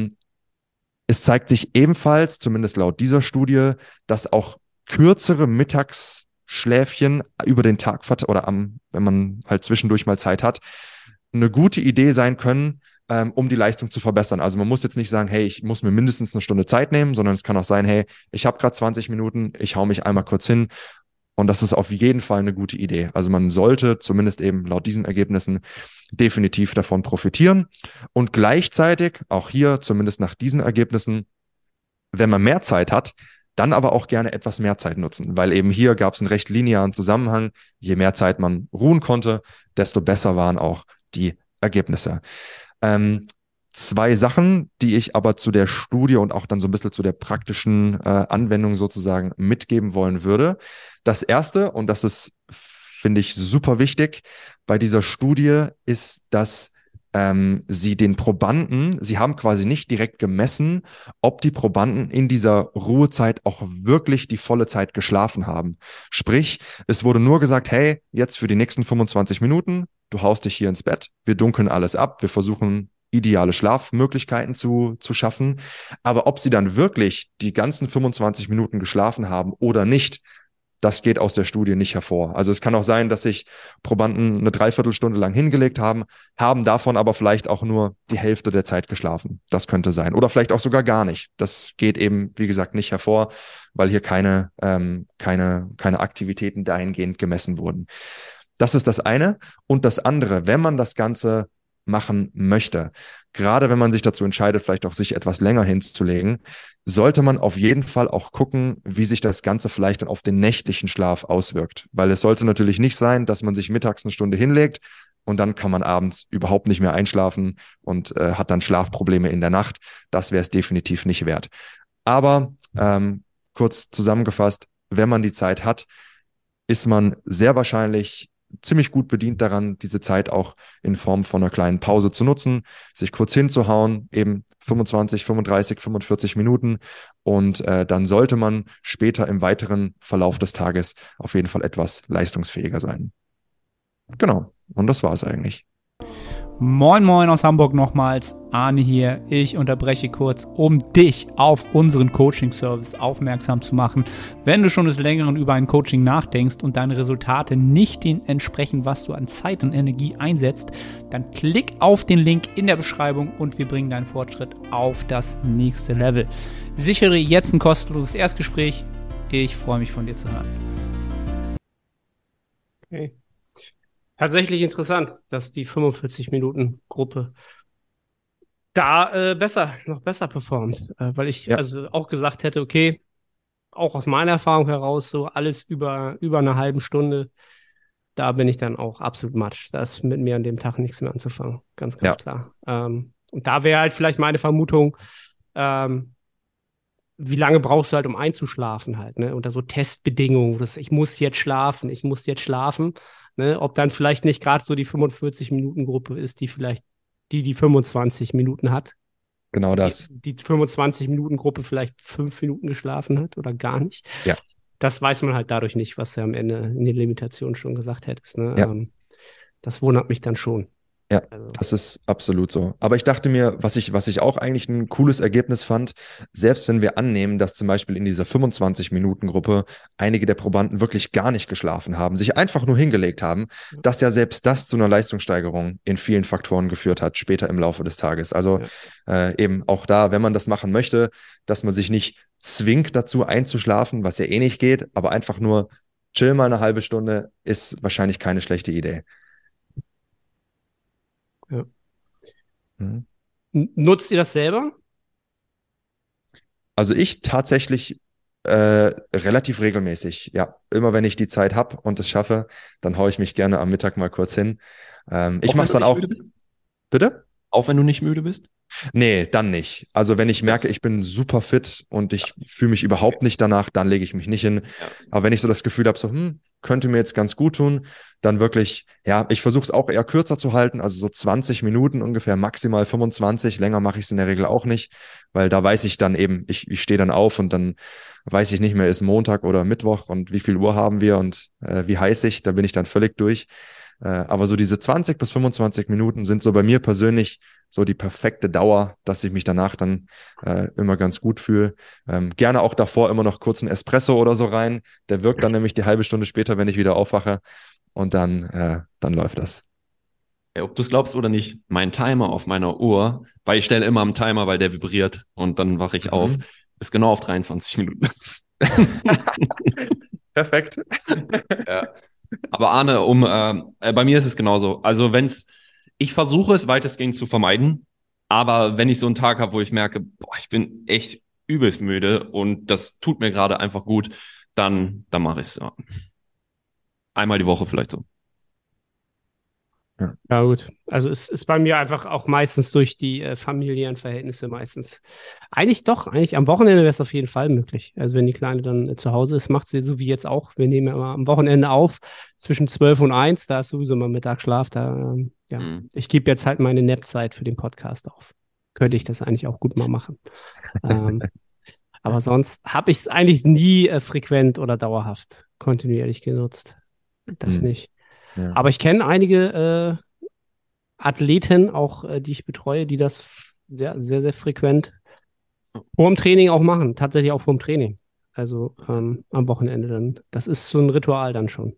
es zeigt sich ebenfalls, zumindest laut dieser Studie, dass auch kürzere Mittagsschläfchen über den Tag oder wenn man halt zwischendurch mal Zeit hat, eine gute Idee sein können, um die Leistung zu verbessern. Also man muss jetzt nicht sagen, hey, ich muss mir mindestens eine Stunde Zeit nehmen, sondern es kann auch sein, hey, ich habe gerade 20 Minuten, ich hau mich einmal kurz hin. Und das ist auf jeden Fall eine gute Idee. Also man sollte zumindest eben laut diesen Ergebnissen definitiv davon profitieren. Und gleichzeitig, auch hier zumindest nach diesen Ergebnissen, wenn man mehr Zeit hat, dann aber auch gerne etwas mehr Zeit nutzen, weil eben hier gab es einen recht linearen Zusammenhang. Je mehr Zeit man ruhen konnte, desto besser waren auch die Ergebnisse. 2 Sachen, die ich aber zu der Studie und auch dann so ein bisschen zu der praktischen Anwendung sozusagen mitgeben wollen würde. Das erste, und das ist, finde ich, super wichtig bei dieser Studie, ist, dass sie haben quasi nicht direkt gemessen, ob die Probanden in dieser Ruhezeit auch wirklich die volle Zeit geschlafen haben. Sprich, es wurde nur gesagt, hey, jetzt für die nächsten 25 Minuten, du haust dich hier ins Bett, wir dunkeln alles ab, wir versuchen ideale Schlafmöglichkeiten zu schaffen. Aber ob sie dann wirklich die ganzen 25 Minuten geschlafen haben oder nicht, das geht aus der Studie nicht hervor. Also es kann auch sein, dass sich Probanden eine Dreiviertelstunde lang hingelegt haben davon aber vielleicht auch nur die Hälfte der Zeit geschlafen. Das könnte sein. Oder vielleicht auch sogar gar nicht. Das geht eben, wie gesagt, nicht hervor, weil hier keine Aktivitäten dahingehend gemessen wurden. Das ist das eine. Und das andere, wenn man das Ganze machen möchte, gerade wenn man sich dazu entscheidet, vielleicht auch sich etwas länger hinzulegen, sollte man auf jeden Fall auch gucken, wie sich das Ganze vielleicht dann auf den nächtlichen Schlaf auswirkt. Weil es sollte natürlich nicht sein, dass man sich mittags eine Stunde hinlegt und dann kann man abends überhaupt nicht mehr einschlafen und hat dann Schlafprobleme in der Nacht. Das wäre es definitiv nicht wert. Aber kurz zusammengefasst, wenn man die Zeit hat, ist man sehr wahrscheinlich ziemlich gut bedient daran, diese Zeit auch in Form von einer kleinen Pause zu nutzen, sich kurz hinzuhauen, eben 25, 35, 45 Minuten und dann sollte man später im weiteren Verlauf des Tages auf jeden Fall etwas leistungsfähiger sein. Genau, und das war es eigentlich. Moin Moin aus Hamburg nochmals, Arne hier. Ich unterbreche kurz, um dich auf unseren Coaching-Service aufmerksam zu machen. Wenn du schon des Längeren über ein Coaching nachdenkst und deine Resultate nicht dem entsprechen, was du an Zeit und Energie einsetzt, dann klick auf den Link in der Beschreibung und wir bringen deinen Fortschritt auf das nächste Level. Sichere jetzt ein kostenloses Erstgespräch. Ich freue mich, von dir zu hören. Okay. Tatsächlich interessant, dass die 45-Minuten-Gruppe da noch besser performt, weil ich also auch gesagt hätte, okay, auch aus meiner Erfahrung heraus, so alles über eine halbe Stunde, da bin ich dann auch absolut matsch. Da ist mit mir an dem Tag nichts mehr anzufangen, ganz klar. Und da wäre halt vielleicht meine Vermutung, wie lange brauchst du halt, um einzuschlafen halt, ne? Unter so Testbedingungen, ich muss jetzt schlafen, ne? Ob dann vielleicht nicht gerade so die 45-Minuten-Gruppe ist, die vielleicht die 25 Minuten hat. Genau das. Die 25-Minuten-Gruppe vielleicht 5 Minuten geschlafen hat oder gar nicht. Ja. Das weiß man halt dadurch nicht, was du am Ende in den Limitationen schon gesagt hättest. Ne? Ja. Das wundert mich dann schon. Ja, Also. das ist absolut so. Aber ich dachte mir, was ich auch eigentlich ein cooles Ergebnis fand, selbst wenn wir annehmen, dass zum Beispiel in dieser 25-Minuten-Gruppe einige der Probanden wirklich gar nicht geschlafen haben, sich einfach nur hingelegt haben, dass ja selbst das zu einer Leistungssteigerung in vielen Faktoren geführt hat, später im Laufe des Tages. Also eben auch da, wenn man das machen möchte, dass man sich nicht zwingt dazu einzuschlafen, was ja eh nicht geht, aber einfach nur chill mal eine halbe Stunde, ist wahrscheinlich keine schlechte Idee. Ja. Mhm. Nutzt ihr das selber? Also ich tatsächlich relativ regelmäßig, ja. Immer wenn ich die Zeit habe und es schaffe, dann haue ich mich gerne am Mittag mal kurz hin. Ich mache es dann auch. Müde bist? Bitte? Auch wenn du nicht müde bist? Nee, dann nicht. Also wenn ich merke, ich bin super fit und ich fühle mich überhaupt nicht danach, dann lege ich mich nicht hin. Ja. Aber wenn ich so das Gefühl habe, so, könnte mir jetzt ganz gut tun, dann wirklich, ja, ich versuche es auch eher kürzer zu halten, also so 20 Minuten ungefähr, maximal 25. Länger mache ich es in der Regel auch nicht, weil da weiß ich dann eben, ich stehe dann auf und dann weiß ich nicht mehr, ist Montag oder Mittwoch und wie viel Uhr haben wir und wie heiß ich, da bin ich dann völlig durch. Aber so diese 20 bis 25 Minuten sind so bei mir persönlich so die perfekte Dauer, dass ich mich danach dann immer ganz gut fühle. Gerne auch davor immer noch kurz einen Espresso oder so rein. Der wirkt dann nämlich die halbe Stunde später, wenn ich wieder aufwache. Und dann läuft das. Ob du es glaubst oder nicht, mein Timer auf meiner Uhr, weil ich stelle immer einen Timer, weil der vibriert und dann wache ich auf, ist genau auf 23 Minuten. Perfekt. Ja. Aber Arne, bei mir ist es genauso. Also ich versuche es weitestgehend zu vermeiden, aber wenn ich so einen Tag habe, wo ich merke, boah, ich bin echt übelst müde und das tut mir gerade einfach gut, dann mache ich es. Ja. Einmal die Woche vielleicht so. Ja, gut. Also es ist bei mir einfach auch meistens durch die familiären Verhältnisse meistens. Eigentlich am Wochenende wäre es auf jeden Fall möglich. Also wenn die Kleine dann zu Hause ist, macht sie so wie jetzt auch. Wir nehmen ja immer am Wochenende auf, zwischen 12 und 1, da ist sowieso mal Mittagsschlaf. Ich gebe jetzt halt meine Nap-Zeit für den Podcast auf. Könnte ich das eigentlich auch gut mal machen. Aber sonst habe ich es eigentlich nie frequent oder dauerhaft kontinuierlich genutzt. Das nicht. Ja. Aber ich kenne einige Athleten, auch die ich betreue, die das sehr, sehr, sehr frequent vorm Training auch machen. Tatsächlich auch vorm Training. Also am Wochenende dann. Das ist so ein Ritual dann schon.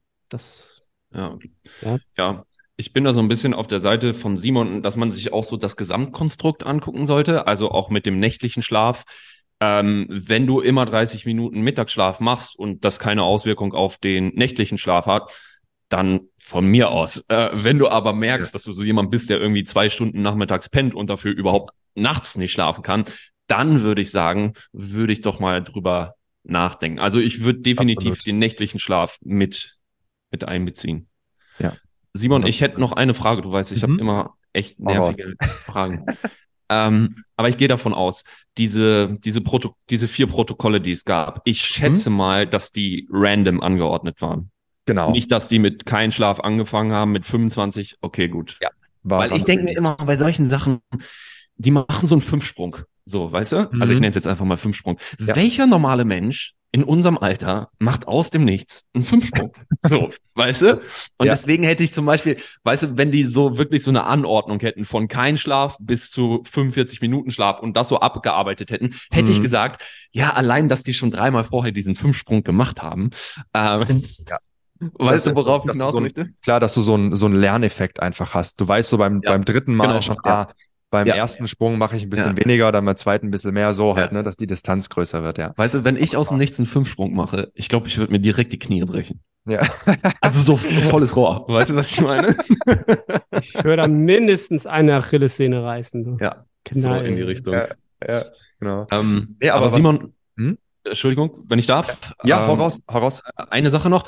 Ja. Ich bin da so ein bisschen auf der Seite von Simon, dass man sich auch so das Gesamtkonstrukt angucken sollte. Also auch mit dem nächtlichen Schlaf. Wenn du immer 30 Minuten Mittagsschlaf machst und das keine Auswirkung auf den nächtlichen Schlaf hat, dann von mir aus. Wenn du aber merkst, dass du so jemand bist, der irgendwie 2 Stunden nachmittags pennt und dafür überhaupt nachts nicht schlafen kann, dann würde ich sagen, würde ich doch mal drüber nachdenken. Also ich würde definitiv den nächtlichen Schlaf mit einbeziehen. Ja. Simon, ich hätte noch eine Frage. Du weißt, ich habe immer echt nervige Fragen. Aber ich gehe davon aus, diese 4 Protokolle, die es gab, ich schätze mal, dass die random angeordnet waren. Genau. Nicht, dass die mit keinem Schlaf angefangen haben, mit 25, okay, gut. Ja, weil ich denke mir immer bei solchen Sachen, die machen so einen 5-Sprung. So, weißt du? Also ich nenne es jetzt einfach mal 5-Sprung. Ja. Welcher normale Mensch in unserem Alter macht aus dem Nichts einen 5-Sprung? So, weißt du? Und deswegen hätte ich zum Beispiel, weißt du, wenn die so wirklich so eine Anordnung hätten von kein Schlaf bis zu 45 Minuten Schlaf und das so abgearbeitet hätten, hätte ich gesagt, ja, allein, dass die schon 3-mal vorher diesen 5-Sprung gemacht haben, weißt du, worauf ich hinaus möchte? Klar, dass du so einen Lerneffekt einfach hast. Du weißt so beim 3. Mal schon, beim ersten Sprung mache ich ein bisschen weniger, dann beim zweiten ein bisschen mehr, so halt, ne, dass die Distanz größer wird, ja. Weißt du, wenn ich aus dem Nichts einen 5-Sprung mache, ich glaube, ich würde mir direkt die Knie brechen. Ja. Also so volles Rohr. Weißt du, was ich meine? Ich würde mindestens eine Achillessehne reißen. Du. Ja, so in die Richtung. Ja, genau. Aber Simon, Entschuldigung, wenn ich darf. Ja, hau raus. Eine Sache noch.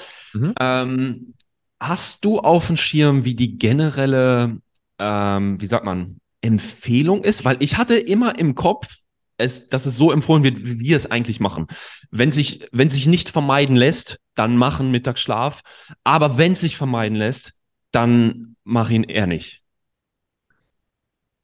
Hast du auf dem Schirm, wie die generelle, wie sagt man, Empfehlung ist? Weil ich hatte immer im Kopf, dass es so empfohlen wird, wie wir es eigentlich machen. Wenn sich nicht vermeiden lässt, dann machen Mittagsschlaf. Aber wenn es sich vermeiden lässt, dann mach ihn eher nicht.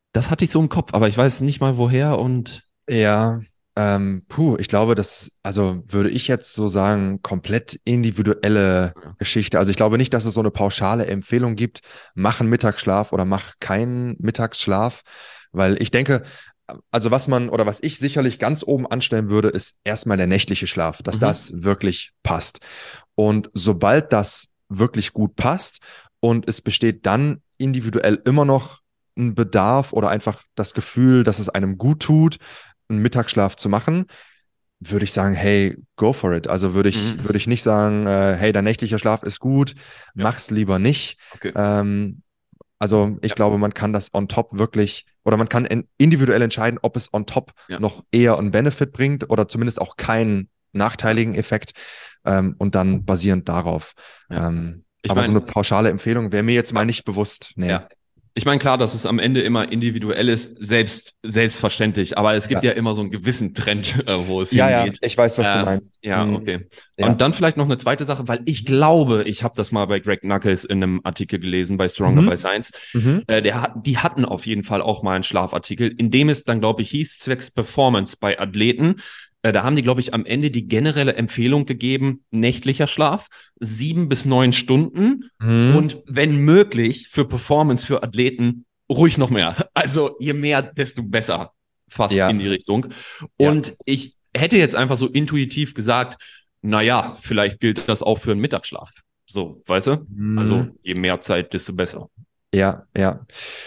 Das hatte ich so im Kopf, aber ich weiß nicht mal woher und Ja, ich glaube, also würde ich jetzt so sagen, komplett individuelle ja. Geschichte. Also ich glaube nicht, dass es so eine pauschale Empfehlung gibt, mach einen Mittagsschlaf oder mach keinen Mittagsschlaf, weil ich denke, also was ich sicherlich ganz oben anstellen würde, ist erstmal der nächtliche Schlaf, dass das wirklich passt. Und sobald das wirklich gut passt und es besteht dann individuell immer noch ein Bedarf oder einfach das Gefühl, dass es einem gut tut, einen Mittagsschlaf zu machen, würde ich sagen, hey, go for it. Also würde ich nicht sagen, hey, dein nächtlicher Schlaf ist gut, Ja. mach's lieber nicht. Okay. Also ich glaube, man kann das on top wirklich, oder man kann individuell entscheiden, ob es on top Ja. noch eher einen Benefit bringt oder zumindest auch keinen nachteiligen Effekt, und dann basierend darauf. Ja. Ich Aber so meine, eine pauschale Empfehlung wäre mir jetzt mal nicht bewusst. Nee. ja. Ich meine, klar, dass es am Ende immer individuell ist, selbstverständlich, aber es gibt ja immer so einen gewissen Trend, wo es Ja, hingeht. ich weiß, was du meinst. Ja, okay. Ja. Und dann vielleicht noch eine zweite Sache, weil ich glaube, ich habe das mal bei Greg Knuckles in einem Artikel gelesen, bei Stronger by Science. Die hatten auf jeden Fall auch mal einen Schlafartikel, in dem es dann, glaube ich, hieß, zwecks Performance bei Athleten. Da haben die, glaube ich, am Ende die generelle Empfehlung gegeben, nächtlicher Schlaf, 7 bis 9 Stunden und wenn möglich für Performance für Athleten ruhig noch mehr. Also je mehr, desto besser, fast in die Richtung. Und ich hätte jetzt einfach so intuitiv gesagt, naja, vielleicht gilt das auch für einen Mittagsschlaf. So, weißt du? Also je mehr Zeit, desto besser. Ja, ja.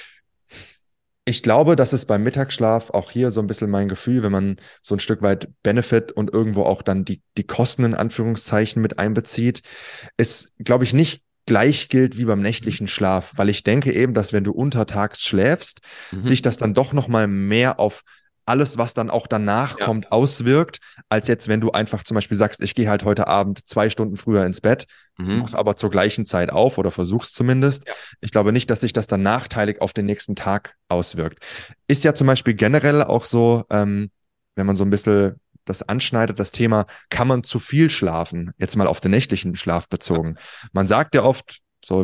Ich glaube, das ist beim Mittagsschlaf auch hier so ein bisschen mein Gefühl, wenn man so ein Stück weit Benefit und irgendwo auch dann die Kosten in Anführungszeichen mit einbezieht, ist, glaube ich, nicht gleich gilt wie beim nächtlichen Schlaf, weil ich denke eben, dass wenn du untertags schläfst, sich das dann doch nochmal mehr auf alles, was dann auch danach kommt, auswirkt, als jetzt, wenn du einfach zum Beispiel sagst, ich gehe halt heute Abend 2 Stunden früher ins Bett, mach aber zur gleichen Zeit auf oder versuch's zumindest. Ja. Ich glaube nicht, dass sich das dann nachteilig auf den nächsten Tag auswirkt. Ist ja zum Beispiel generell auch so, wenn man so ein bisschen das anschneidet, das Thema, kann man zu viel schlafen? Jetzt mal auf den nächtlichen Schlaf bezogen. Man sagt ja oft, so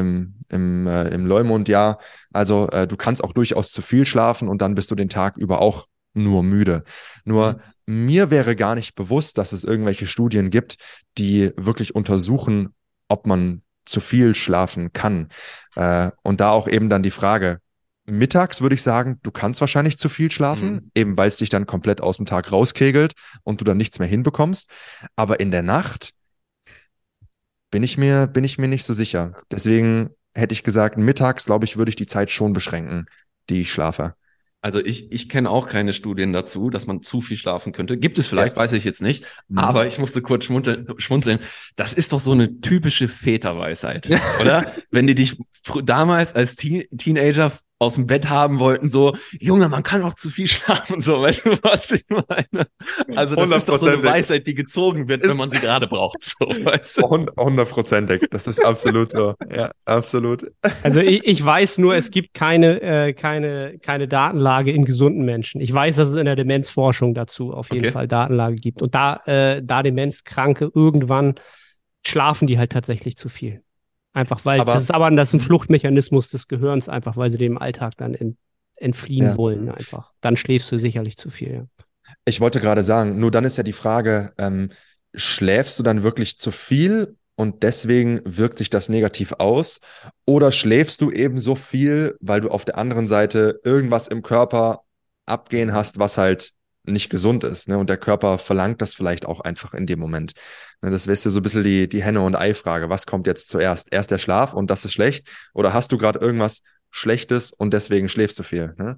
im Leumund, ja, also du kannst auch durchaus zu viel schlafen und dann bist du den Tag über auch nur müde. Nur mir wäre gar nicht bewusst, dass es irgendwelche Studien gibt, die wirklich untersuchen, ob man zu viel schlafen kann. Und da auch eben dann die Frage, mittags würde ich sagen, du kannst wahrscheinlich zu viel schlafen, eben weil es dich dann komplett aus dem Tag rauskegelt und du dann nichts mehr hinbekommst. Aber in der Nacht bin ich mir nicht so sicher. Deswegen hätte ich gesagt, mittags, glaube ich, würde ich die Zeit schon beschränken, die ich schlafe. Also ich kenne auch keine Studien dazu, dass man zu viel schlafen könnte. Gibt es vielleicht, weiß ich jetzt nicht. Aber ich musste kurz schmunzeln. Das ist doch so eine typische Väterweisheit, oder? Wenn die dich damals als Teenager aus dem Bett haben wollten, so, Junge, man kann auch zu viel schlafen, so, weißt du, was ich meine? Also das ist doch so eine Weisheit, die gezogen wird, wenn man sie gerade braucht, so, weißt du? 100%. Das ist absolut so. Ja, absolut. Also ich weiß nur, es gibt keine Datenlage in gesunden Menschen. Ich weiß, dass es in der Demenzforschung dazu auf jeden Fall Datenlage gibt. Und da Demenzkranke irgendwann schlafen die halt tatsächlich zu viel. Einfach weil, das ist ein Fluchtmechanismus des Gehirns, einfach weil sie dem Alltag dann entfliehen wollen, einfach. Dann schläfst du sicherlich zu viel, ja. Ich wollte gerade sagen, nur dann ist ja die Frage, schläfst du dann wirklich zu viel und deswegen wirkt sich das negativ aus? Oder schläfst du eben so viel, weil du auf der anderen Seite irgendwas im Körper abgehen hast, was halt nicht gesund ist, ne? Und der Körper verlangt das vielleicht auch einfach in dem Moment. Ne, das wäre so ein bisschen die Henne- und Ei-Frage. Was kommt jetzt zuerst? Erst der Schlaf und das ist schlecht? Oder hast du gerade irgendwas Schlechtes und deswegen schläfst du viel? Ne?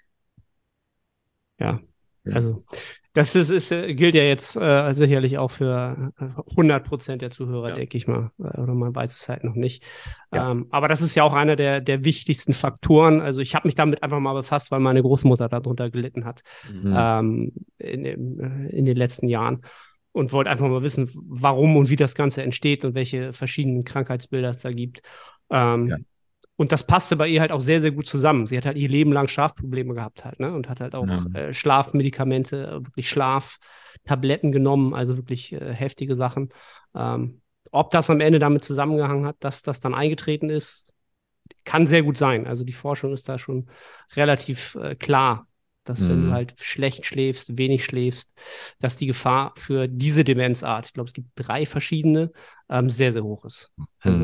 Ja, also das gilt ja jetzt sicherlich auch für 100% der Zuhörer, denke ich mal. Oder man weiß es halt noch nicht. Ja. Aber das ist ja auch einer der wichtigsten Faktoren. Also ich habe mich damit einfach mal befasst, weil meine Großmutter darunter gelitten hat in den letzten Jahren. Und wollte einfach mal wissen, warum und wie das Ganze entsteht und welche verschiedenen Krankheitsbilder es da gibt. Und das passte bei ihr halt auch sehr, sehr gut zusammen. Sie hat halt ihr Leben lang Schlafprobleme gehabt halt, ne? Und hat halt auch Schlafmedikamente, wirklich Schlaftabletten genommen, also wirklich heftige Sachen. Ob das am Ende damit zusammengehangen hat, dass das dann eingetreten ist, kann sehr gut sein. Also die Forschung ist da schon relativ klar, dass wenn du halt schlecht schläfst, wenig schläfst, dass die Gefahr für diese Demenzart, ich glaube, es gibt 3 verschiedene, sehr, sehr hoch ist. Also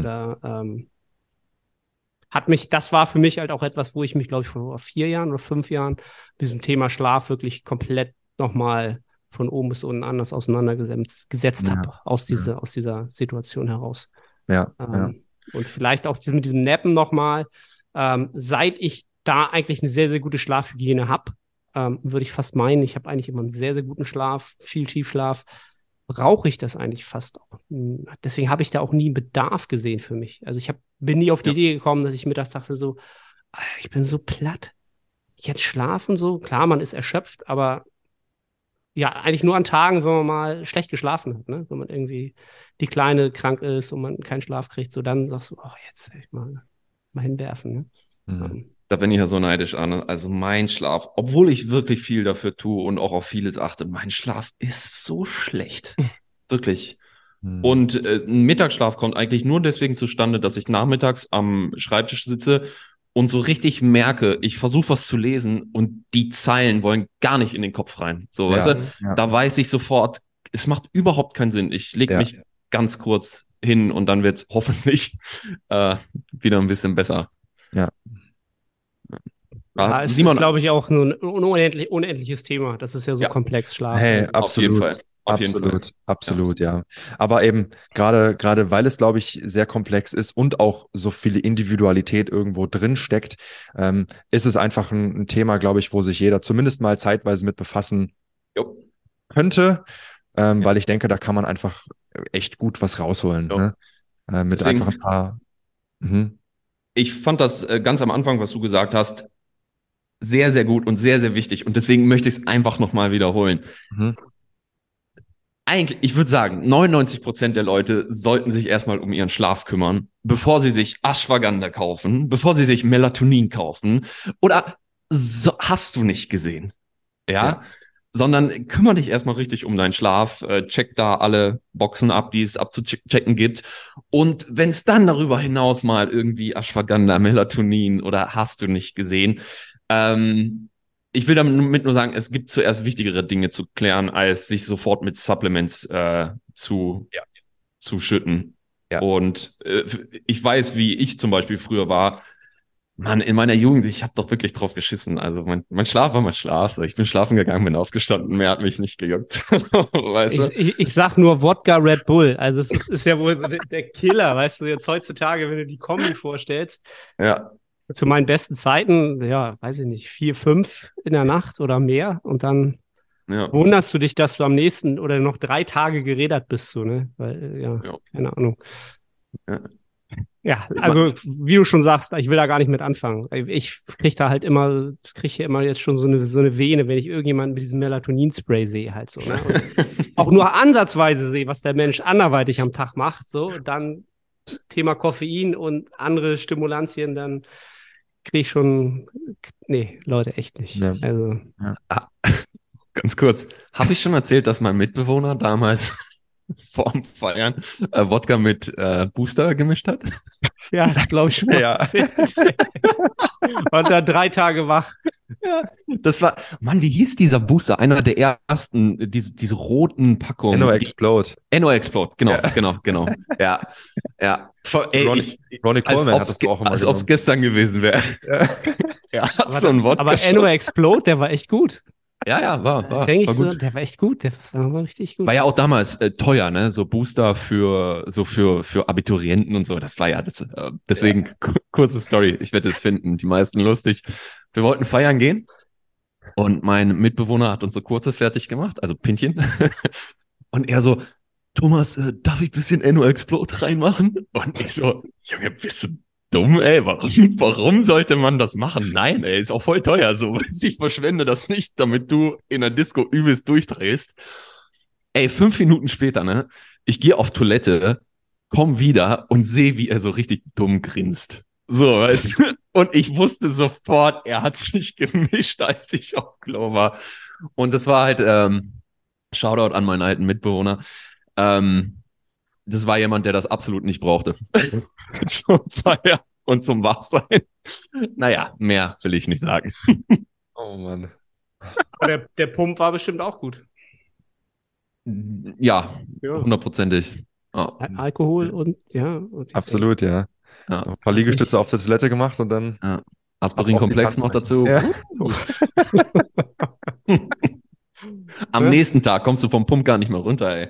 das war für mich halt auch etwas, wo ich mich, glaube ich, vor 4 Jahren oder 5 Jahren mit diesem Thema Schlaf wirklich komplett nochmal von oben bis unten anders auseinandergesetzt habe, aus dieser Situation heraus. Ja. Und vielleicht auch mit diesem Nappen nochmal, seit ich da eigentlich eine sehr, sehr gute Schlafhygiene habe, würde ich fast meinen, ich habe eigentlich immer einen sehr, sehr guten Schlaf, viel Tiefschlaf, brauche ich das eigentlich fast auch. Deswegen habe ich da auch nie einen Bedarf gesehen für mich. Also bin nie auf die Idee gekommen, dass ich mittags dachte so, ich bin so platt. Jetzt schlafen so, klar, man ist erschöpft, aber ja, eigentlich nur an Tagen, wenn man mal schlecht geschlafen hat, ne? Wenn man irgendwie die Kleine krank ist und man keinen Schlaf kriegt, so dann sagst du, jetzt mal hinwerfen, ne? Da bin ich ja so neidisch, Arne. Also mein Schlaf, obwohl ich wirklich viel dafür tue und auch auf vieles achte, mein Schlaf ist so schlecht. Wirklich. Und ein Mittagsschlaf kommt eigentlich nur deswegen zustande, dass ich nachmittags am Schreibtisch sitze und so richtig merke, ich versuche was zu lesen und die Zeilen wollen gar nicht in den Kopf rein. So, weißt du, da weiß ich sofort, es macht überhaupt keinen Sinn. Ich lege mich ganz kurz hin und dann wird es hoffentlich wieder ein bisschen besser. Ja. Es ist, glaube ich, auch ein unendliches Thema. Das ist ja so komplex, Schlaf. Hey, absolut. Absolut, ja. Aber eben gerade weil es, glaube ich, sehr komplex ist und auch so viele Individualität irgendwo drin steckt, ist es einfach ein Thema, glaube ich, wo sich jeder zumindest mal zeitweise mit befassen könnte, weil ich denke, da kann man einfach echt gut was rausholen. Ne? Mit deswegen, einfach ein paar. Ich fand das ganz am Anfang, was du gesagt hast, sehr, sehr gut und sehr, sehr wichtig. Und deswegen möchte ich es einfach nochmal wiederholen. Eigentlich, ich würde sagen, 99% der Leute sollten sich erstmal um ihren Schlaf kümmern, bevor sie sich Ashwagandha kaufen, bevor sie sich Melatonin kaufen oder hast du nicht gesehen. Ja? Sondern kümmere dich erstmal richtig um deinen Schlaf, check da alle Boxen ab, die es abzuchecken gibt. Und wenn es dann darüber hinaus mal irgendwie Ashwagandha, Melatonin oder hast du nicht gesehen, ich will damit nur sagen, es gibt zuerst wichtigere Dinge zu klären, als sich sofort mit Supplements zu schütten. Ja. Und ich weiß, wie ich zum Beispiel früher war. Mann, in meiner Jugend, ich habe doch wirklich drauf geschissen. Also mein Schlaf war mein Schlaf. Ich bin schlafen gegangen, bin aufgestanden, mehr hat mich nicht gejuckt. Weißt du? Ich sag nur Wodka Red Bull. Also es ist ja wohl so der Killer, weißt du, jetzt heutzutage, wenn du die Kombi vorstellst. Ja. Zu meinen besten Zeiten, ja, weiß ich nicht, 4, 5 in der Nacht oder mehr. Und dann wunderst du dich, dass du am nächsten oder noch 3 Tage gerädert bist, so, ne? Weil, keine Ahnung. Ja, also wie du schon sagst, ich will da gar nicht mit anfangen. Ich kriege hier immer jetzt schon so eine Vene, wenn ich irgendjemanden mit diesem Melatonin-Spray sehe, halt so, ne? Und auch nur ansatzweise sehe, was der Mensch anderweitig am Tag macht, so, dann Thema Koffein und andere Stimulantien, dann kriege ich schon, nee, Leute, echt nicht. Ja. Also. Ganz kurz, habe ich schon erzählt, dass mein Mitbewohner damals vor dem Feiern Wodka mit Booster gemischt hat? Ja, das glaube ich schon mal erzählt. Und dann 3 Tage wach. Ja, das war, Mann, wie hieß dieser Booster? Einer der ersten, diese roten Packungen. Enno-Explode. Enno-Explode, genau. Ja. Ronnie Coleman hat das auch immer als ob es gestern gewesen wäre. Hat so ein Wodka. Aber Enno-Explode, der war echt gut. Ja, war gut. Der war echt gut, der war richtig gut. War ja auch damals teuer, ne? So Booster für Abiturienten und so. Das war deswegen kurze Story. Ich werde es finden. Die meisten lustig. Wir wollten feiern gehen und mein Mitbewohner hat unsere Kurze fertig gemacht, also Pintchen. Und er so, Thomas, darf ich ein bisschen Enno-Explode reinmachen? Und ich so, Junge, bist du dumm, ey, warum sollte man das machen? Nein, ey, ist auch voll teuer, so, ich verschwende das nicht, damit du in der Disco übelst durchdrehst. Ey, 5 Minuten später, ne, ich gehe auf Toilette, komm wieder und sehe, wie er so richtig dumm grinst. So, weißt du? Und ich wusste sofort, er hat sich gemischt, als ich auf Klo war. Und das war halt, Shoutout an meinen alten Mitbewohner, das war jemand, der das absolut nicht brauchte. Zum Feiern. und zum Wachsein. Naja, mehr will ich nicht sagen. Oh Mann. Aber der Pump war bestimmt auch gut. Ja, Ja. 100%. Ja. Alkohol und ja. Und Absolut, ja. Ja. Ein paar Liegestütze auf der Toilette gemacht und dann Ja. Aspirin-Komplex noch dazu. Ja. Am nächsten Tag kommst du vom Pump gar nicht mehr runter, ey.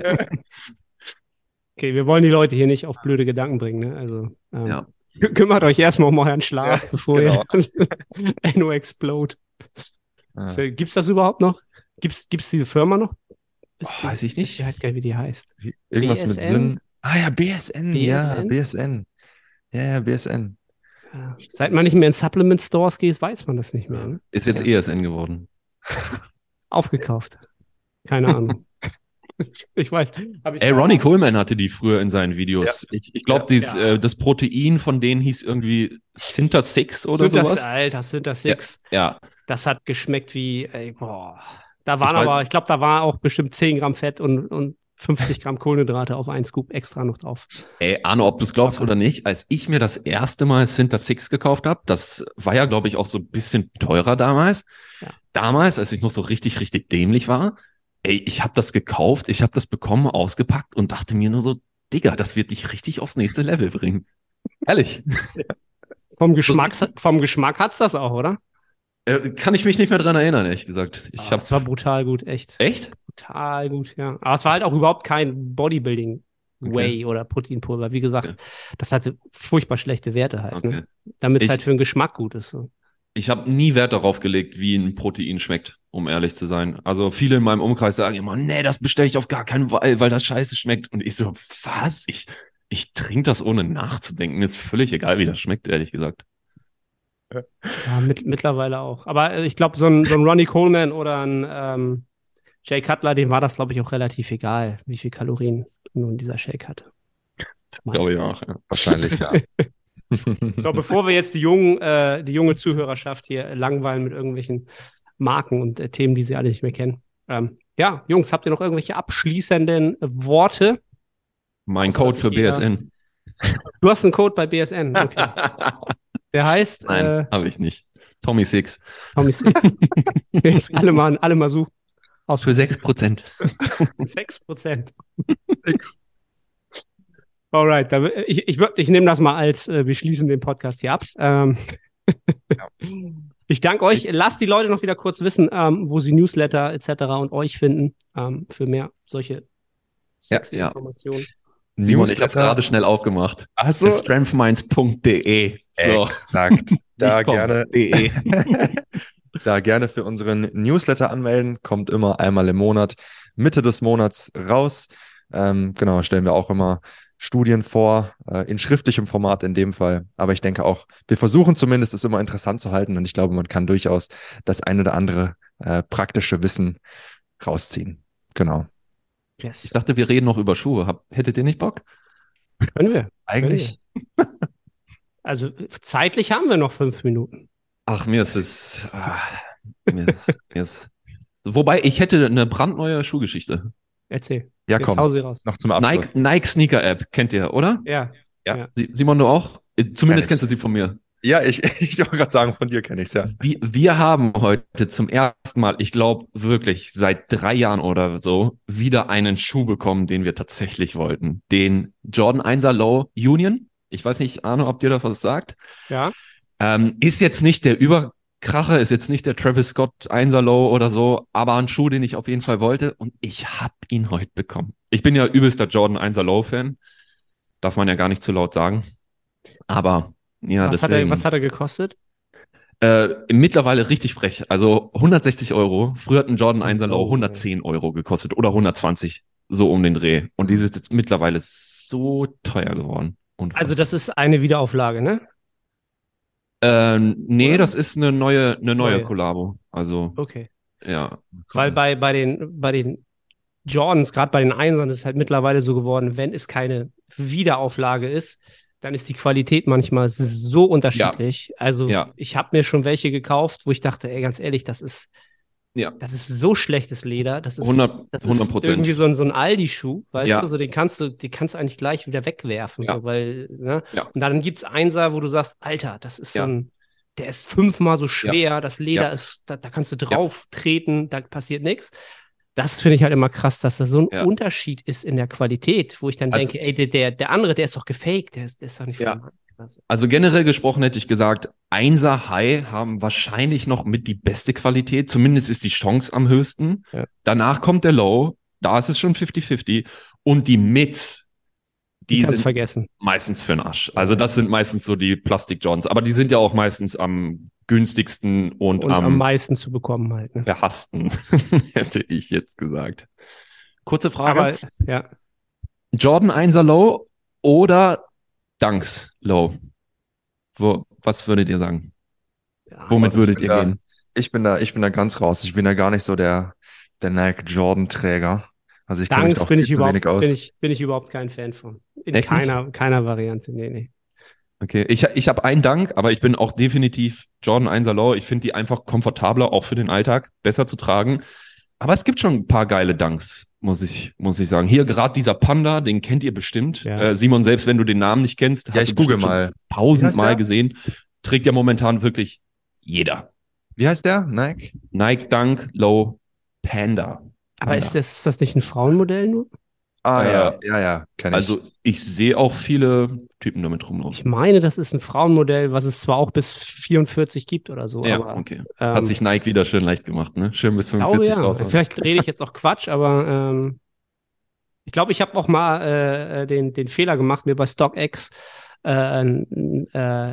Okay, wir wollen die Leute hier nicht auf blöde Gedanken bringen. Ne? Also Ja. kümmert euch erstmal um euren Schlaf, Ja, bevor genau. ihr Enno Explode. Ja. Gibt's das überhaupt noch? Gibt's diese Firma noch? Weiß ich nicht. Ich weiß gar nicht, wie die heißt. Irgendwas mit BSN? Sinn. Ah ja, BSN, ja, BSN? BSN. Ja, BSN. Ja. Seit man nicht mehr in Supplement Stores geht, weiß man das nicht mehr. Ne? Ist jetzt ESN geworden. Aufgekauft. Keine Ahnung. Ich weiß. Ey, Ronnie Coleman hatte die früher in seinen Videos. Ich glaube, Ja. das Protein von denen hieß irgendwie Synta 6 oder sowas. Alter, Synta 6. Ja, Das hat geschmeckt wie, ey, boah. Da Ich waren weiß- aber, ich glaube, da war auch bestimmt 10 Gramm Fett und 50 Gramm Kohlenhydrate auf einen Scoop extra noch drauf. ey, Arno, ob du es glaubst oder nicht, als ich mir das erste Mal Synta 6 gekauft habe, das war ja, glaube ich, auch so ein bisschen teurer damals. Ja. Damals, als ich noch so richtig, richtig dämlich war, ey, ich habe das gekauft, ich habe das bekommen, ausgepackt und dachte mir nur so, Digga, das wird dich richtig aufs nächste Level bringen. Ehrlich. Vom Geschmack hat's das auch, oder? Kann ich mich nicht mehr dran erinnern, ehrlich gesagt. Ich habe Das war brutal gut, echt. echt? Total gut, ja. Aber es war halt auch überhaupt kein Bodybuilding-Whey oder Proteinpulver. Wie gesagt, Okay. das hatte furchtbar schlechte Werte halt, Okay. ne? Damit es Ich- halt für den Geschmack gut ist. So. Ich habe nie Wert darauf gelegt, wie ein Protein schmeckt, um ehrlich zu sein. Also viele in meinem Umkreis sagen immer, nee, das bestelle ich auf gar keinen Fall, weil das scheiße schmeckt. Und ich so, was? Ich trinke das ohne nachzudenken. Mir ist völlig egal, wie das schmeckt, ehrlich gesagt. Ja, mittlerweile auch. Aber ich glaube, so ein Ronnie Coleman oder ein Jay Cutler, dem war das, glaube ich, auch relativ egal, wie viel Kalorien nun dieser Shake hatte. Glaube ich auch. Ja. Wahrscheinlich, ja. So, bevor wir jetzt die junge Zuhörerschaft hier langweilen mit irgendwelchen Marken und Themen, die sie alle nicht mehr kennen. Ja, Jungs, habt ihr noch irgendwelche abschließenden Worte? Mein Außer, Code dass für ich eher- BSN. Du hast einen Code bei BSN. Okay. Der heißt Nein, habe ich nicht. Tommy Six. Tommy Six. Jetzt alle mal suchen. Für 6%. 6%. Alright, ich nehme das mal als, wir schließen den Podcast hier ab. Ich danke euch. Lasst die Leute noch wieder kurz wissen, wo sie Newsletter etc. und euch finden, für mehr solche sexy Ja. Informationen. Simon, ich habe es gerade schnell aufgemacht. Achso, strengthminds.de. So. exakt. Da Nicht com. gerne, De. da gerne für unseren Newsletter anmelden. Kommt immer einmal im Monat, Mitte des Monats raus. Genau, stellen wir auch immer Studien vor, in schriftlichem Format in dem Fall. Aber ich denke auch, wir versuchen zumindest, es immer interessant zu halten. Und ich glaube, man kann durchaus das ein oder andere praktische Wissen rausziehen. Genau. Yes. Ich dachte, wir reden noch über Schuhe. Hättet ihr nicht Bock? Können wir. Eigentlich, Also zeitlich haben wir noch 5 Minuten. Ach, mir ist es. Mir ist. Wobei, ich hätte eine brandneue Schuhgeschichte. Erzähl. ja Jetzt hau komm, sie raus. noch zum Abschluss. Nike Sneaker App, kennt ihr, oder? Ja. Simon, du auch? Zumindest Kenn kennst du sie von mir. Ja, ich wollte gerade sagen, von dir kenne ich es ja. Wir haben heute zum ersten Mal, ich glaube wirklich seit 3 Jahren oder so, wieder einen Schuh bekommen, den wir tatsächlich wollten. Den Jordan 1er Low Union. Ich weiß nicht, Arno, ob dir das was sagt. Ja. Ist jetzt nicht der Überkracher, ist jetzt nicht der Travis Scott 1er Low oder so, aber ein Schuh, den ich auf jeden Fall wollte. Und ich habe ihn heute bekommen. Ich bin ja übelster Jordan 1er Low Fan. Darf man ja gar nicht zu laut sagen. Aber ja, Was deswegen. hat er gekostet? Mittlerweile richtig frech. Also 160 Euro. Früher hat ein Jordan 1er Low Oh. 110 Euro gekostet oder 120. So um den Dreh. Und die ist jetzt mittlerweile so teuer geworden. Unfassbar. Also das ist eine Wiederauflage, ne? Nee, Oder? das ist eine neue Neue. Kollabo. Also, Okay. ja. Weil bei den Jordans, gerade bei den Einsern, ist es halt mittlerweile so geworden, wenn es keine Wiederauflage ist, dann ist die Qualität manchmal so unterschiedlich. Also Ja. ich habe mir schon welche gekauft, wo ich dachte, ey, ganz ehrlich, das ist Ja. Das ist so schlechtes Leder. Das ist 100%. irgendwie so ein Aldi-Schuh, weißt Ja. du? Also den kannst du eigentlich gleich wieder wegwerfen. Ja. So, weil, ne? Ja. Und dann gibt es Einser, wo du sagst, Alter, das ist Ja. der ist 5-mal so schwer, das Leder Ja. ist, da kannst du drauf treten, da passiert nichts. Das finde ich halt immer krass, dass da so ein Unterschied ist in der Qualität, wo ich dann denke, ey, der andere, der ist doch gefaked, der ist doch nicht von Nike. Also generell gesprochen hätte ich gesagt, 1er High haben wahrscheinlich noch mit die beste Qualität. Zumindest ist die Chance am höchsten. Ja. Danach kommt der Low. Da ist es schon 50-50. Und die Mids, die kannst sind vergessen. meistens für den Arsch. Also das sind meistens so die Plastik-Johns. Aber die sind ja auch meistens am günstigsten und am meisten zu bekommen halt. Ne? verhassten, hätte ich jetzt gesagt. Kurze Frage. Aber, ja. Jordan 1er Low oder Dunks Low? Was würdet ihr sagen? Womit Also würdet ihr gehen? Ich bin da ganz raus. Ich bin da gar nicht so der Nike Jordan-Träger. Also ich kenne mich da Dunks auch bin viel ich zu wenig aus. bin ich überhaupt kein Fan von. In Echt nicht? keiner Variante. Nee. Okay, ich habe einen Dunk, aber ich bin auch definitiv Jordan 1er Low. Ich finde die einfach komfortabler, auch für den Alltag, besser zu tragen. Aber es gibt schon ein paar geile Dunks, muss ich sagen. Hier gerade dieser Panda, den kennt ihr bestimmt. Ja. Simon, selbst wenn du den Namen nicht kennst, Ja, hast ich du google bestimmt mal. schon Wie 1000-mal heißt der? gesehen. Trägt ja momentan wirklich jeder. Wie heißt der? Nike? Nike Dunk Low Panda. Aber ist das nicht ein Frauenmodell nur? Ah, Äh, ja, kenne ich. Also ich sehe auch viele Typen damit Ich rumlaufen. meine, das ist ein Frauenmodell, was es zwar auch bis 44 gibt oder so. Ja, aber, okay. Hat sich Nike wieder schön leicht gemacht, ne? Schön bis ich glaube, 45 ja. raus. Vielleicht rede ich jetzt auch Quatsch, aber ich glaube, ich habe auch mal den Fehler gemacht, mir bei StockX einen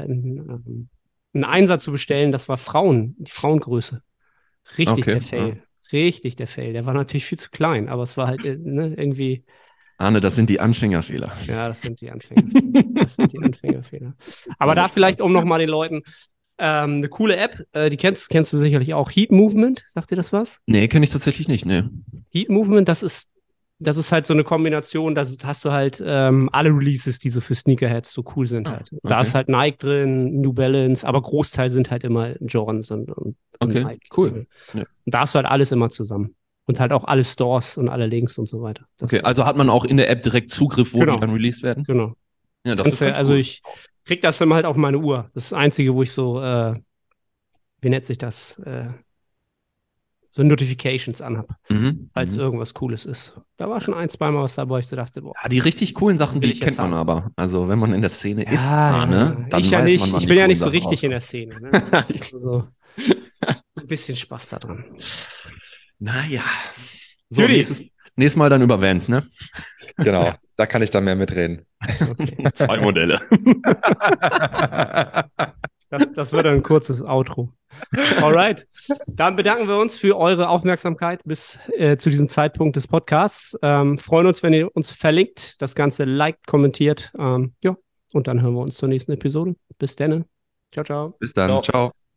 Einser zu bestellen. Das war die Frauengröße. Richtig Okay, der Fail. Richtig der Fail. Der war natürlich viel zu klein, aber es war halt irgendwie, Arne, das sind die Anfängerfehler. ja, das sind die Anfängerfehler. Das sind die Anfängerfehler. Aber da vielleicht, um nochmal den Leuten eine coole App, die kennst du sicherlich auch. Heat Movement, sagt dir das was? Nee, kenne ich tatsächlich nicht, ne. Heat Movement, das ist halt so eine Kombination, hast du halt alle Releases, die so für Sneakerheads so cool sind halt. Da okay. ist halt Nike drin, New Balance, aber Großteil sind halt immer Jordans und Okay, Nike. cool. Ja. Und da hast du halt alles immer zusammen. Und halt auch alle Stores und alle Links und so weiter. Das Okay, also hat man auch in der App direkt Zugriff, wo Genau. die dann released werden? Genau. Ja, das ist Kannst du, ganz also cool. ich krieg das immer halt auf meine Uhr. Das ist das Einzige, wo ich so, wie nennt sich das? So Notifications anhab, falls irgendwas Cooles ist. Da war schon ein, zweimal was dabei, wo ich so dachte, boah. Ja, die richtig coolen Sachen, Will die ich jetzt kennt man haben. aber. Also wenn man in der Szene ist, Ja, Arne, dann ich ja weiß nicht. man, wann Ich die bin ja coolen nicht so Sachen richtig in rauskommen. der Szene. Ne? Also, ein bisschen Spaß daran. Naja. So, Judy. nächstes Mal dann über Vans, ne? Genau, da kann ich dann mehr mitreden. Okay. 2 Modelle. Das wird ein kurzes Outro. Alright. Dann bedanken wir uns für eure Aufmerksamkeit bis zu diesem Zeitpunkt des Podcasts. Freuen uns, wenn ihr uns verlinkt, das Ganze liked, kommentiert. Ja, und dann hören wir uns zur nächsten Episode. Bis dann. Ciao, ciao. Bis dann. Ciao. Ciao.